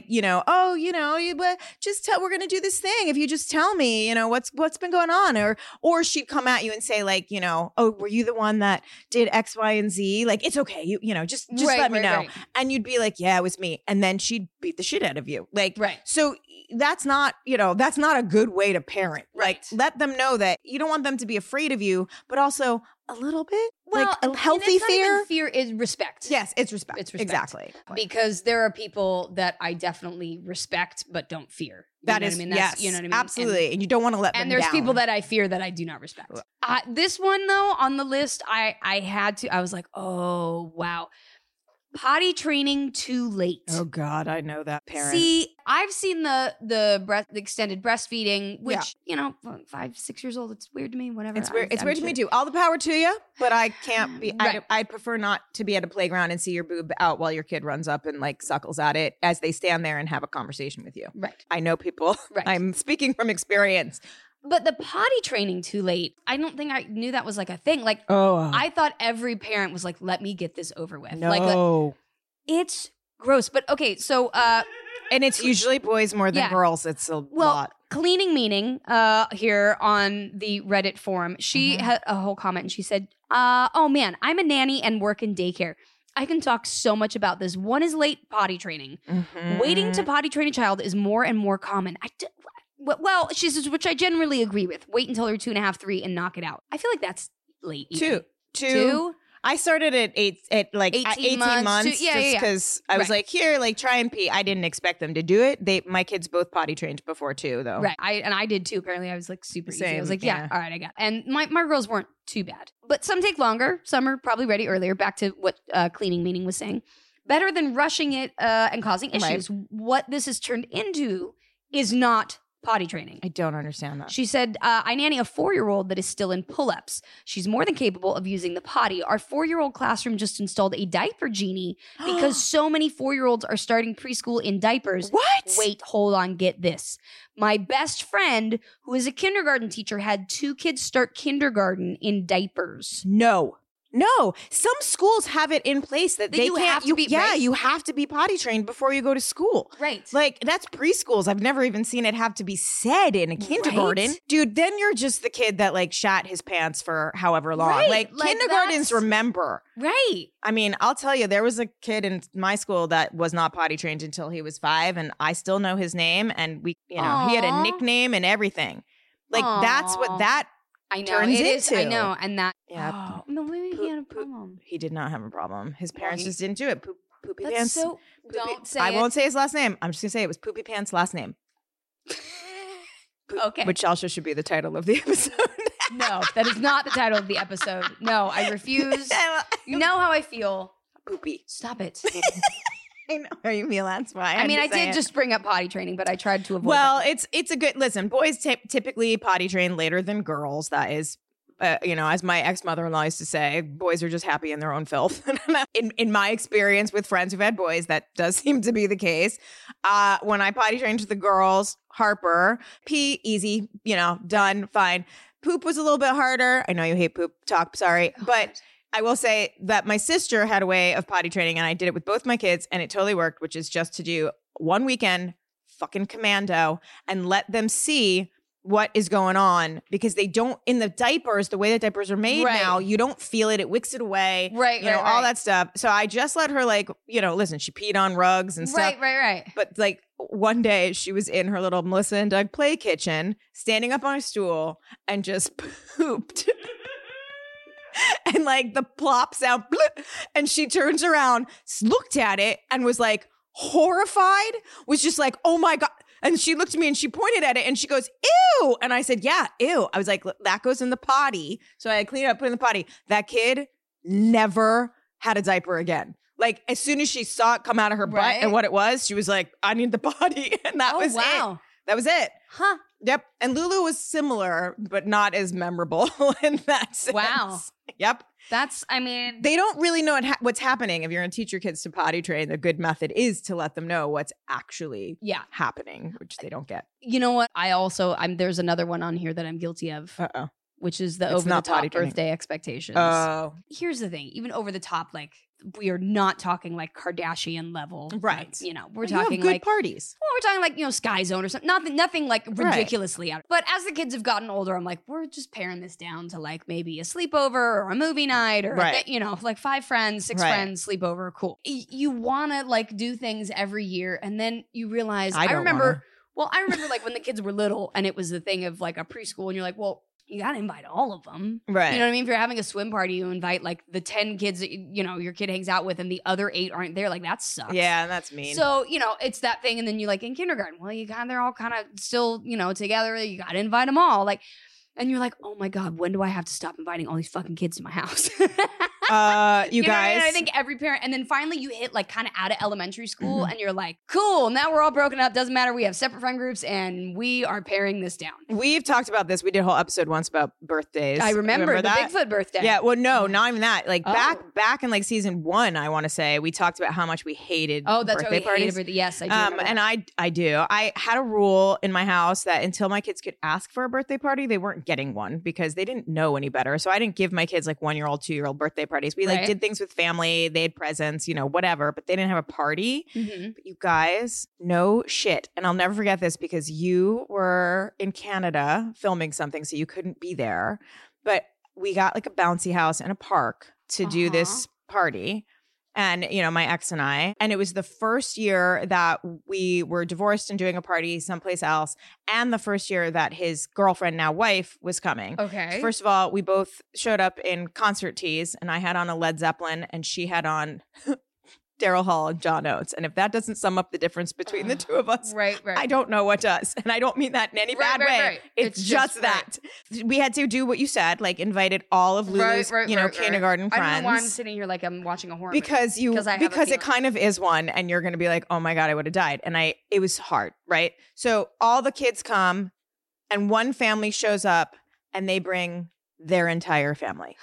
just tell, we're going to do this thing. If you just tell me, what's been going on. Or she'd come at you and say like, oh, were you the one that did X, Y, and Z? Like, it's okay. Just let me know. Right. And you'd be like, yeah, it was me. And then she'd beat the shit out of you. Like, so that's not a good way to parent. Right. Like, let them know that you don't want them to be afraid of you, but also a little bit. Well, like a healthy fear. Fear is respect. Yes, it's respect. It's respect. Exactly. Because there are people that I definitely respect, but don't fear. That is, yes, you know what I mean? Absolutely. And you don't want to let them down. And there's people that I fear that I do not respect. This one, though, on the list, I was like, oh, wow. Potty training too late. Oh God, I know that parent. See, I've seen the extended breastfeeding, which 5-6 years old. It's weird to me. Whatever. It's weird. It's weird to me too. All the power to you, but I can't be. I'd prefer not to be at a playground and see your boob out while your kid runs up and like suckles at it as they stand there and have a conversation with you. Right. I know people. Right. I'm speaking from experience. But the potty training too late, I don't think I knew that was like a thing. Like, I thought every parent was like, let me get this over with. No. Like, it's gross. But okay, so... and it's usually boys more than girls. It's a lot. Cleaning Meaning here on the Reddit forum, she had a whole comment and she said, oh man, I'm a nanny and work in daycare. I can talk so much about this. One is late potty training. Waiting to potty train a child is more and more common. Well, she says, which I generally agree with. Wait until they're 2.5, 3 and knock it out. I feel like that's late. Two? I started at 18 months just because I was like, here, like try and pee. I didn't expect them to do it. My kids both potty trained before 2 though. Right. I did too. Apparently I was like super easy. I was like, yeah, all right, I got it. And my girls weren't too bad. But some take longer. Some are probably ready earlier. Back to what Cleaning Meaning was saying. Better than rushing it and causing issues. Right. What this has turned into is not potty training. I don't understand that. She said, I nanny a 4-year-old that is still in pull-ups. She's more than capable of using the potty. Our 4-year-old classroom just installed a diaper genie because so many 4-year-olds are starting preschool in diapers. What? Wait, hold on, get this. My best friend, who is a kindergarten teacher, had 2 kids start kindergarten in diapers. No, some schools have it in place that they have to be. Right? You have to be potty trained before you go to school. Right. Like that's preschools. I've never even seen it have to be said in a kindergarten. Right? Dude, then you're just the kid that like shat his pants for however long. Right. Like kindergartens remember. Right. I mean, I'll tell you, there was a kid in my school that was not potty trained until he was 5, and I still know his name, and he had a nickname and everything. Like that's what that. I know turns it is. into. I know, and that. Yeah. No, maybe he had a problem. He did not have a problem. His parents just didn't do it. Poopy That's Pants. So don't say. I won't say his last name. I'm just gonna say it was Poopy Pants' last name. Okay. Which also should be the title of the episode. No, that is not the title of the episode. No, I refuse. You know how I feel. Poopy. Stop it. I know how you feel. That's why. I mean, I did just bring up potty training, but I tried to avoid. Well, it's a good listen. Boys typically potty train later than girls. That is, as my ex-mother-in-law used to say, boys are just happy in their own filth. in my experience with friends who've had boys, that does seem to be the case. When I potty trained the girls, Harper, pee easy, done, fine. Poop was a little bit harder. I know you hate poop talk. Sorry, but. I will say that my sister had a way of potty training, and I did it with both my kids, and it totally worked, which is just to do one weekend, fucking commando, and let them see what is going on because they don't, in the diapers, the way that diapers are made now, you don't feel it. It wicks it away. Right. You know, all that stuff. So I just let her like, you know, listen, she peed on rugs and stuff. Right. But like one day she was in her little Melissa and Doug play kitchen, standing up on a stool and just pooped. And like the plop sound, blip, and she turns around, looked at it and was like horrified, was just like, oh my God. And she looked at me and she pointed at it and she goes, ew. And I said, yeah, ew. I was like, that goes in the potty. So I cleaned it up, put it in the potty. That kid never had a diaper again. Like as soon as she saw it come out of her butt and what it was, she was like, I need the potty. And that was it. That was it. Huh. Yep. And Lulu was similar, but not as memorable in that sense. Wow. Yep. That's, I mean. They don't really know what's happening. If you're going to teach your kids to potty train, the good method is to let them know what's actually happening, which they don't get. You know what? There's another one on here that I'm guilty of. Which is the over-the-top birthday expectations. Oh. Here's the thing. Even over-the-top, like, we are not talking like Kardashian level. Right. Like, you know, we're talking good like parties. Well, we're talking like, you know, Sky Zone or something. Nothing like ridiculously out. But as the kids have gotten older, I'm like, we're just paring this down to like maybe a sleepover or a movie night or, you know, like 5 friends, 6 friends, sleepover. Cool. You want to like do things every year. And then you realize, I remember like when the kids were little and it was the thing of like a preschool and you're like, well, you got to invite all of them. Right. You know what I mean? If you're having a swim party, you invite like the 10 kids that, you know, your kid hangs out with and the other 8 aren't there. Like that sucks. Yeah, that's mean. So, you know, it's that thing. And then you like in kindergarten, well, they're all kind of still, you know, together. You got to invite them all. Like, and you're like, oh my God, when do I have to stop inviting all these fucking kids to my house? You guys. I think every parent, and then finally you hit like kind of out of elementary school and you're like, cool, now we're all broken up. Doesn't matter. We have separate friend groups and we are paring this down. We've talked about this. We did a whole episode once about birthdays. I remember the Bigfoot birthday. Yeah. Well, no, not even that. Like back in like season 1, I want to say we talked about how much we hated birthday parties. Yes, I do. And I do. I had a rule in my house that until my kids could ask for a birthday party, they weren't getting one because they didn't know any better. So I didn't give my kids like 1-year-old, 2-year-old birthday parties. We like did things with family. They had presents, you know, whatever, but they didn't have a party. Mm-hmm. But you guys, no shit. And I'll never forget this because you were in Canada filming something, so you couldn't be there. But we got like a bouncy house and a park to do this party. And, you know, my ex and I, and it was the first year that we were divorced and doing a party someplace else. And the first year that his girlfriend, now wife, was coming. Okay. So first of all, we both showed up in concert tees and I had on a Led Zeppelin and she had on Daryl Hall and John Oates. And if that doesn't sum up the difference between the two of us, I don't know what does. And I don't mean that in any bad way. Right. It's just that. We had to do what you said, like invited all of Lulu's, kindergarten friends. I don't know why I'm sitting here like I'm watching a horror because movie. Because it kind of is one and you're going to be like, oh my God, I would have died. And it was hard, right? So all the kids come and one family shows up and they bring their entire family.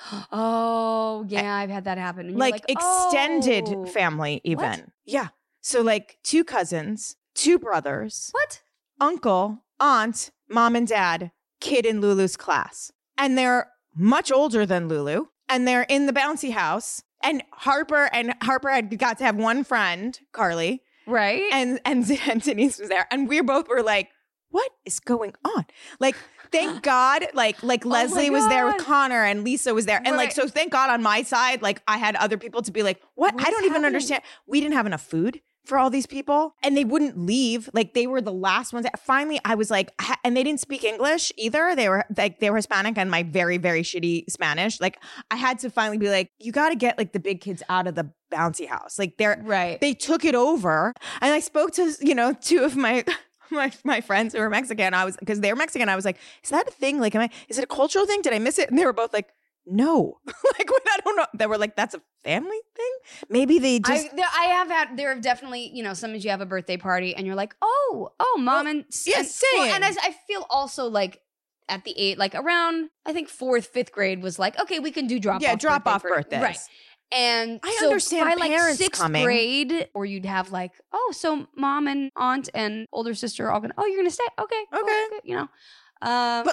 Oh, yeah, I've had that happen. And like extended family even. What? Yeah. So like 2 cousins, 2 brothers. What? Uncle, aunt, mom and dad, kid in Lulu's class. And they're much older than Lulu. And they're in the bouncy house. And Harper had got to have one friend, Carly. Right. And Denise was there. And we both were like, what is going on? Like, thank God, like Leslie was there with Connor and Lisa was there. And like, so thank God on my side, like I had other people to be like, what? I don't even understand. We didn't have enough food for all these people and they wouldn't leave. Like they were the last ones. Finally, I was like, and they didn't speak English either. They were Hispanic and my very, very shitty Spanish. Like I had to finally be like, you got to get like the big kids out of the bouncy house. Like they took it over. And I spoke to, you know, 2 of my friends who were Mexican, because they're Mexican. I was like, is that a thing? Like, is it a cultural thing? Did I miss it? And they were both like, no. Like, I don't know. They were like, that's a family thing? Maybe they just. There have definitely, you know, sometimes you have a birthday party and you're like, oh, mom and. Yes, well, and I feel also like at the 8, like around, I think 4th, 5th grade was like, okay, we can do drop off birthdays. Right. And I so understand by like parents 6th coming. grade, or you'd have like, oh, so mom and aunt and older sister are all gonna, oh, you're gonna stay? Okay. Cool, okay. good, you know. But like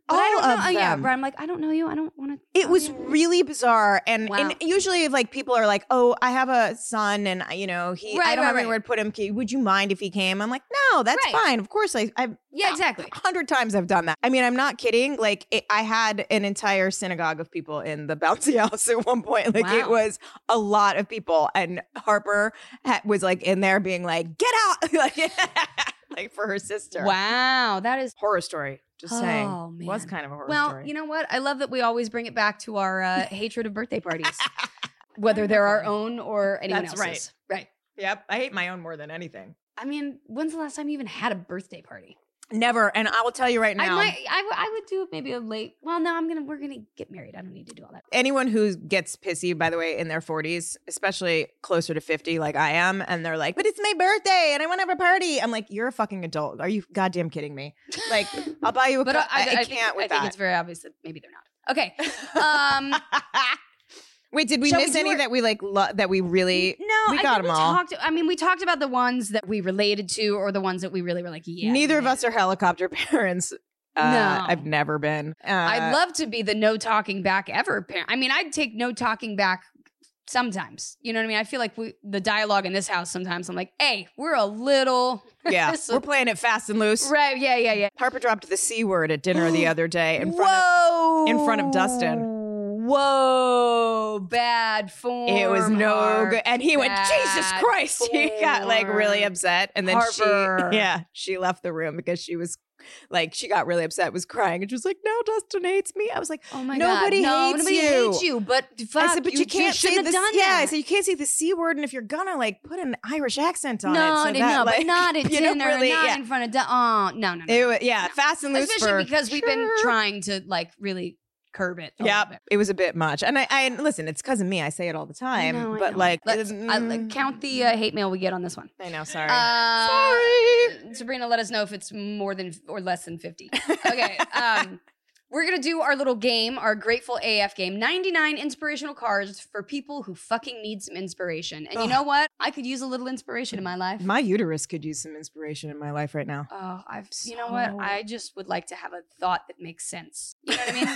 But I don't know. of them. Yeah, where I'm like, I don't know you. I don't want to. It was really bizarre. And, Wow. and usually like people are like, oh, I have a son and I don't have anywhere to put him. Would you mind if he came? I'm like, no, that's fine. Of course. I've exactly. 100 times I've done that. I mean, I'm not kidding. Like I had an entire synagogue of people in the bouncy house at one point. Like it was a lot of people. And Harper was like in there being like, get out. like for her sister. Wow. That is horror story. Just saying. Man. It was kind of a horror story. story. You know what? I love that we always bring it back to our hatred of birthday parties, whether they're our own or anyone else's. Right. Right. Yep. I hate my own more than anything. I mean, when's the last time you even had a birthday party? Never. And I will tell you right now. I would do maybe a late. Well, no, we're gonna get married. I don't need to do all that. Anyone who gets pissy, by the way, in their 40s, especially closer to 50, like I am, and they're like, "But it's my birthday and I want to have a party." I'm like, "You're a fucking adult. Are you goddamn kidding me?" Like, I'll buy you a. But I can't with that. I think it's very obvious that maybe they're not. Okay. Wait, did we miss any that we like? That we really? No, we got them all. We talked about the ones that we related to, or the ones that we really were like, yeah. Neither of us are helicopter parents. No, I've never been. I'd love to be the no talking back ever parent. I mean, I'd take no talking back sometimes. You know what I mean? I feel like the dialogue in this house sometimes. I'm like, hey, we're a little. Yeah, we're playing it fast and loose. Right? Yeah. Harper dropped the C word at dinner the other day in front of Dustin. Whoa, bad form. It was no good. And he went, Jesus Christ. Form. He got like really upset. And then Harper. she left the room because she was like, she got really upset, was crying. And she was like, no, Dustin hates me. I was like, oh my nobody God. hates Nobody you. hates you. But fuck, I said, but you can't say have this. done Yeah, that. I said, you can't say the C word. And if you're gonna like put an Irish accent on no, it. but not at dinner, not in front of no. Fast and loose. Especially because we've been trying to like really curb it. Yeah, it was a bit much. And I listen, it's because of me. I say it all the time. I know. Like, let's count the hate mail we get on this one. I know. Sorry. Sorry. Sabrina, let us know if it's more than or less than 50. Okay. We're going to do our little game, our Grateful AF game. 99 inspirational cards for people who fucking need some inspiration. And you know what? I could use a little inspiration in my life. My uterus could use some inspiration in my life right now. Oh, you know what? I just would like to have a thought that makes sense. You know what I mean?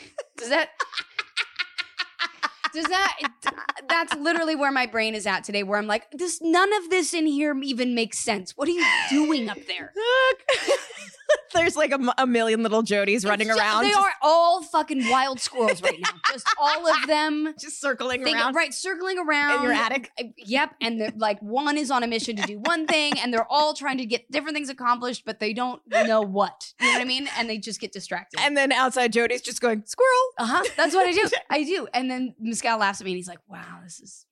That's literally where my brain is at today, where I'm like, none of this in here even makes sense. What are you doing up there? There's like a million little Jodies running around. They are all fucking wild squirrels right now. Just all of them. Just circling around. Right, circling around. In your attic? Yep. And like one is on a mission to do one thing and they're all trying to get different things accomplished, but they don't know what. You know what I mean? And they just get distracted. And then outside Jodi's just going, squirrel. Uh-huh. That's what I do. I do. And then Mescal laughs at me and he's like, wow, this is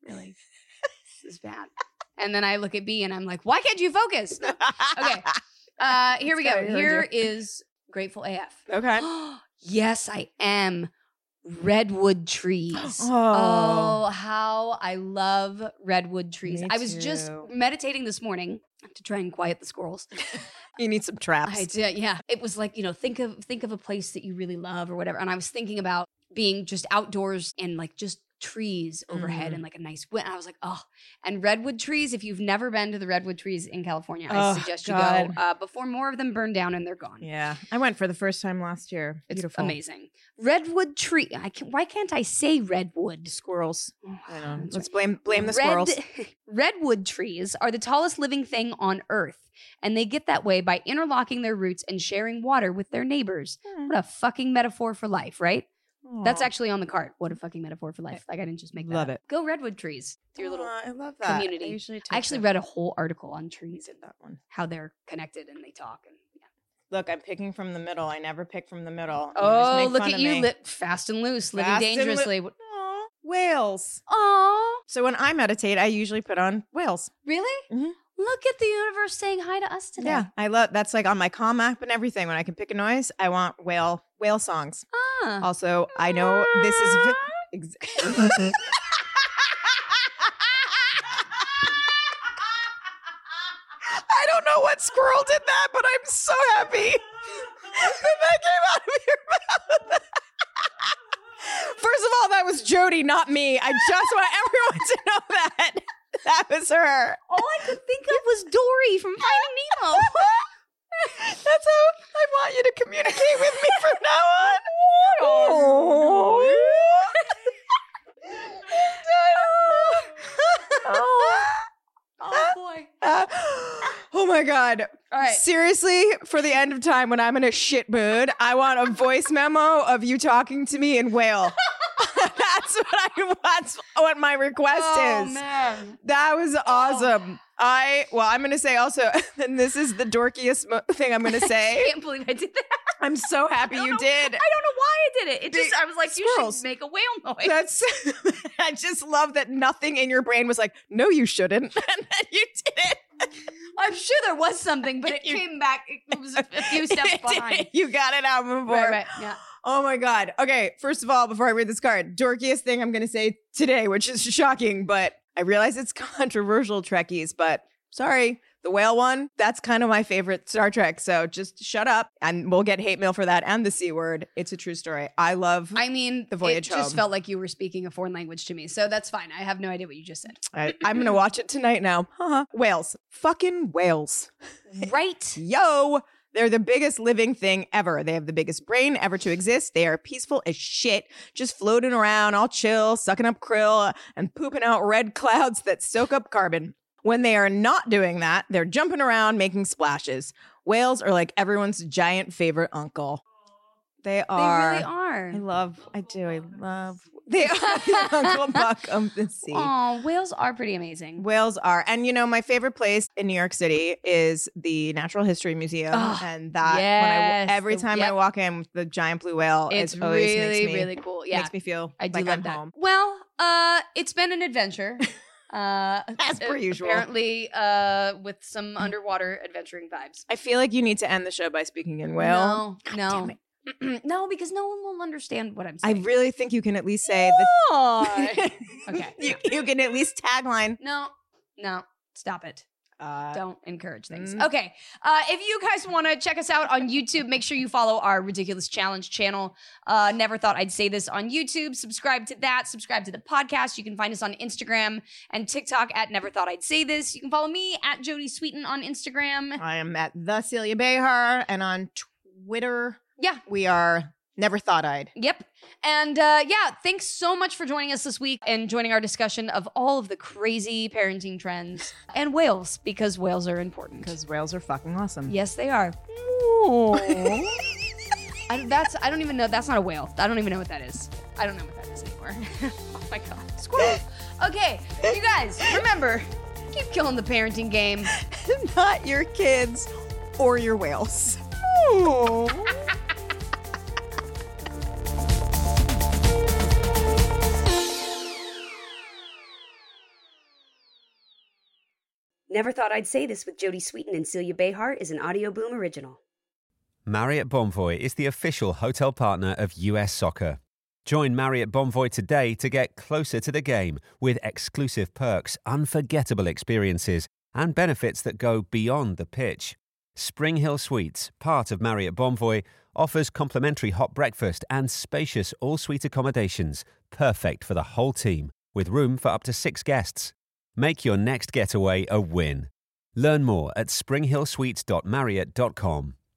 bad. And then I look at B and I'm like, why can't you focus? No. Okay. Here we go. Here is Grateful AF. Okay. Yes, I am. Redwood trees. Oh, how I love redwood trees. Me I was too. just meditating this morning to try and quiet the squirrels. You need some traps. I did, yeah. It was like, think of a place that you really love or whatever. And I was thinking about being just outdoors and like just trees overhead and like a nice wind. And I was like, oh, and redwood trees. If you've never been to the redwood trees in California, I suggest you go before more of them burn down and they're gone. Yeah, I went for the first time last year. It's beautiful, amazing. Redwood tree. Why can't I say redwood? Squirrels. Oh, I know. Let's blame the squirrels. Redwood trees are the tallest living thing on Earth, and they get that way by interlocking their roots and sharing water with their neighbors. What a fucking metaphor for life, right? Aww. That's actually on the card. What a fucking metaphor for life. Like I didn't just make that Love up. it. Go redwood trees. It's your little I love that community. I actually read a whole article on trees and that one. how they're connected and they talk. And Look, I'm picking from the middle. I never pick from the middle. Oh, look at you, fast and loose, living dangerously. Aw, whales. Aw. So when I meditate, I usually put on whales. Really? Mhm. Look at the universe saying hi to us today. Yeah, I love that's like on my Calm app and everything. When I can pick a noise, I want whale songs. Ah. Also, I know this is I don't know what squirrel did that, but I'm so happy that came out of your mouth. First of all, that was Jodi, not me. I just want everyone to know that. That was her. All I could think of was Dory from Finding Nemo. That's how I want you to communicate with me from now on. Oh, oh boy. Oh my God. All right. Seriously, for the end of time when I'm in a shit mood, I want a voice memo of you talking to me in whale. That's what my request is. Man. That was awesome. I'm going to say also, and this is the dorkiest thing I'm going to say. I can't believe I did that. I'm so happy you did. I don't know why I did it. I was like, squirrels. You should make a whale noise. I just love that nothing in your brain was like, no, you shouldn't. And then you did it. I'm sure there was something, but it came back. It was a few steps behind. You got it out before. Right, yeah. Oh my God. Okay, first of all, before I read this card, dorkiest thing I'm going to say today, which is shocking, but I realize it's controversial, Trekkies, but sorry, the whale one, that's kind of my favorite Star Trek, so just shut up, and we'll get hate mail for that and the C word. It's a true story. I love the voyage it just home. felt like you were speaking a foreign language to me, so that's fine. I have no idea what you just said. I'm going to watch it tonight now. Whales. Fucking whales. Right? Yo! They're the biggest living thing ever. They have the biggest brain ever to exist. They are peaceful as shit, just floating around, all chill, sucking up krill and pooping out red clouds that soak up carbon. When they are not doing that, they're jumping around, making splashes. Whales are like everyone's giant favorite uncle. They are. They really are. I love. They are the Uncle Buck of the sea. Oh, whales are pretty amazing. Whales are. And you know, my favorite place in New York City is the Natural History Museum. And that, every time I walk in with the giant blue whale, it's it always really, makes me, really cool. Yeah. Makes me feel I do like love I'm that. home. Well, it's been an adventure. As per usual. Apparently, with some underwater adventuring vibes. I feel like you need to end the show by speaking in whale. No. No, because no one will understand what I'm saying. I really think you can at least say Okay. you can at least tagline. No, stop it. Don't encourage things. Mm. Okay. If you guys want to check us out on YouTube, make sure you follow our Ridiculous Challenge channel. Never Thought I'd Say This on YouTube. Subscribe to that. Subscribe to the podcast. You can find us on Instagram and TikTok at Never Thought I'd Say This. You can follow me at Jody Sweeten on Instagram. I am at the Celia Behar, and on Twitter. Yeah. We are Never Thought I'd. Yep. And thanks so much for joining us this week and joining our discussion of all of the crazy parenting trends and whales, because whales are important. Because whales are fucking awesome. Yes, they are. I don't even know. That's not a whale. I don't even know what that is. I don't know what that is anymore. Oh my God. Squirrel. Okay. You guys, remember, keep killing the parenting game. Not your kids or your whales. Never Thought I'd Say This with Jody Sweeten and Celia Behar is an Audio Boom original. Marriott Bonvoy is the official hotel partner of US Soccer. Join Marriott Bonvoy today to get closer to the game with exclusive perks, unforgettable experiences, and benefits that go beyond the pitch. Spring Hill Suites, part of Marriott Bonvoy, offers complimentary hot breakfast and spacious all-suite accommodations, perfect for the whole team, with room for up to 6 guests. Make your next getaway a win. Learn more at springhillsuites.marriott.com.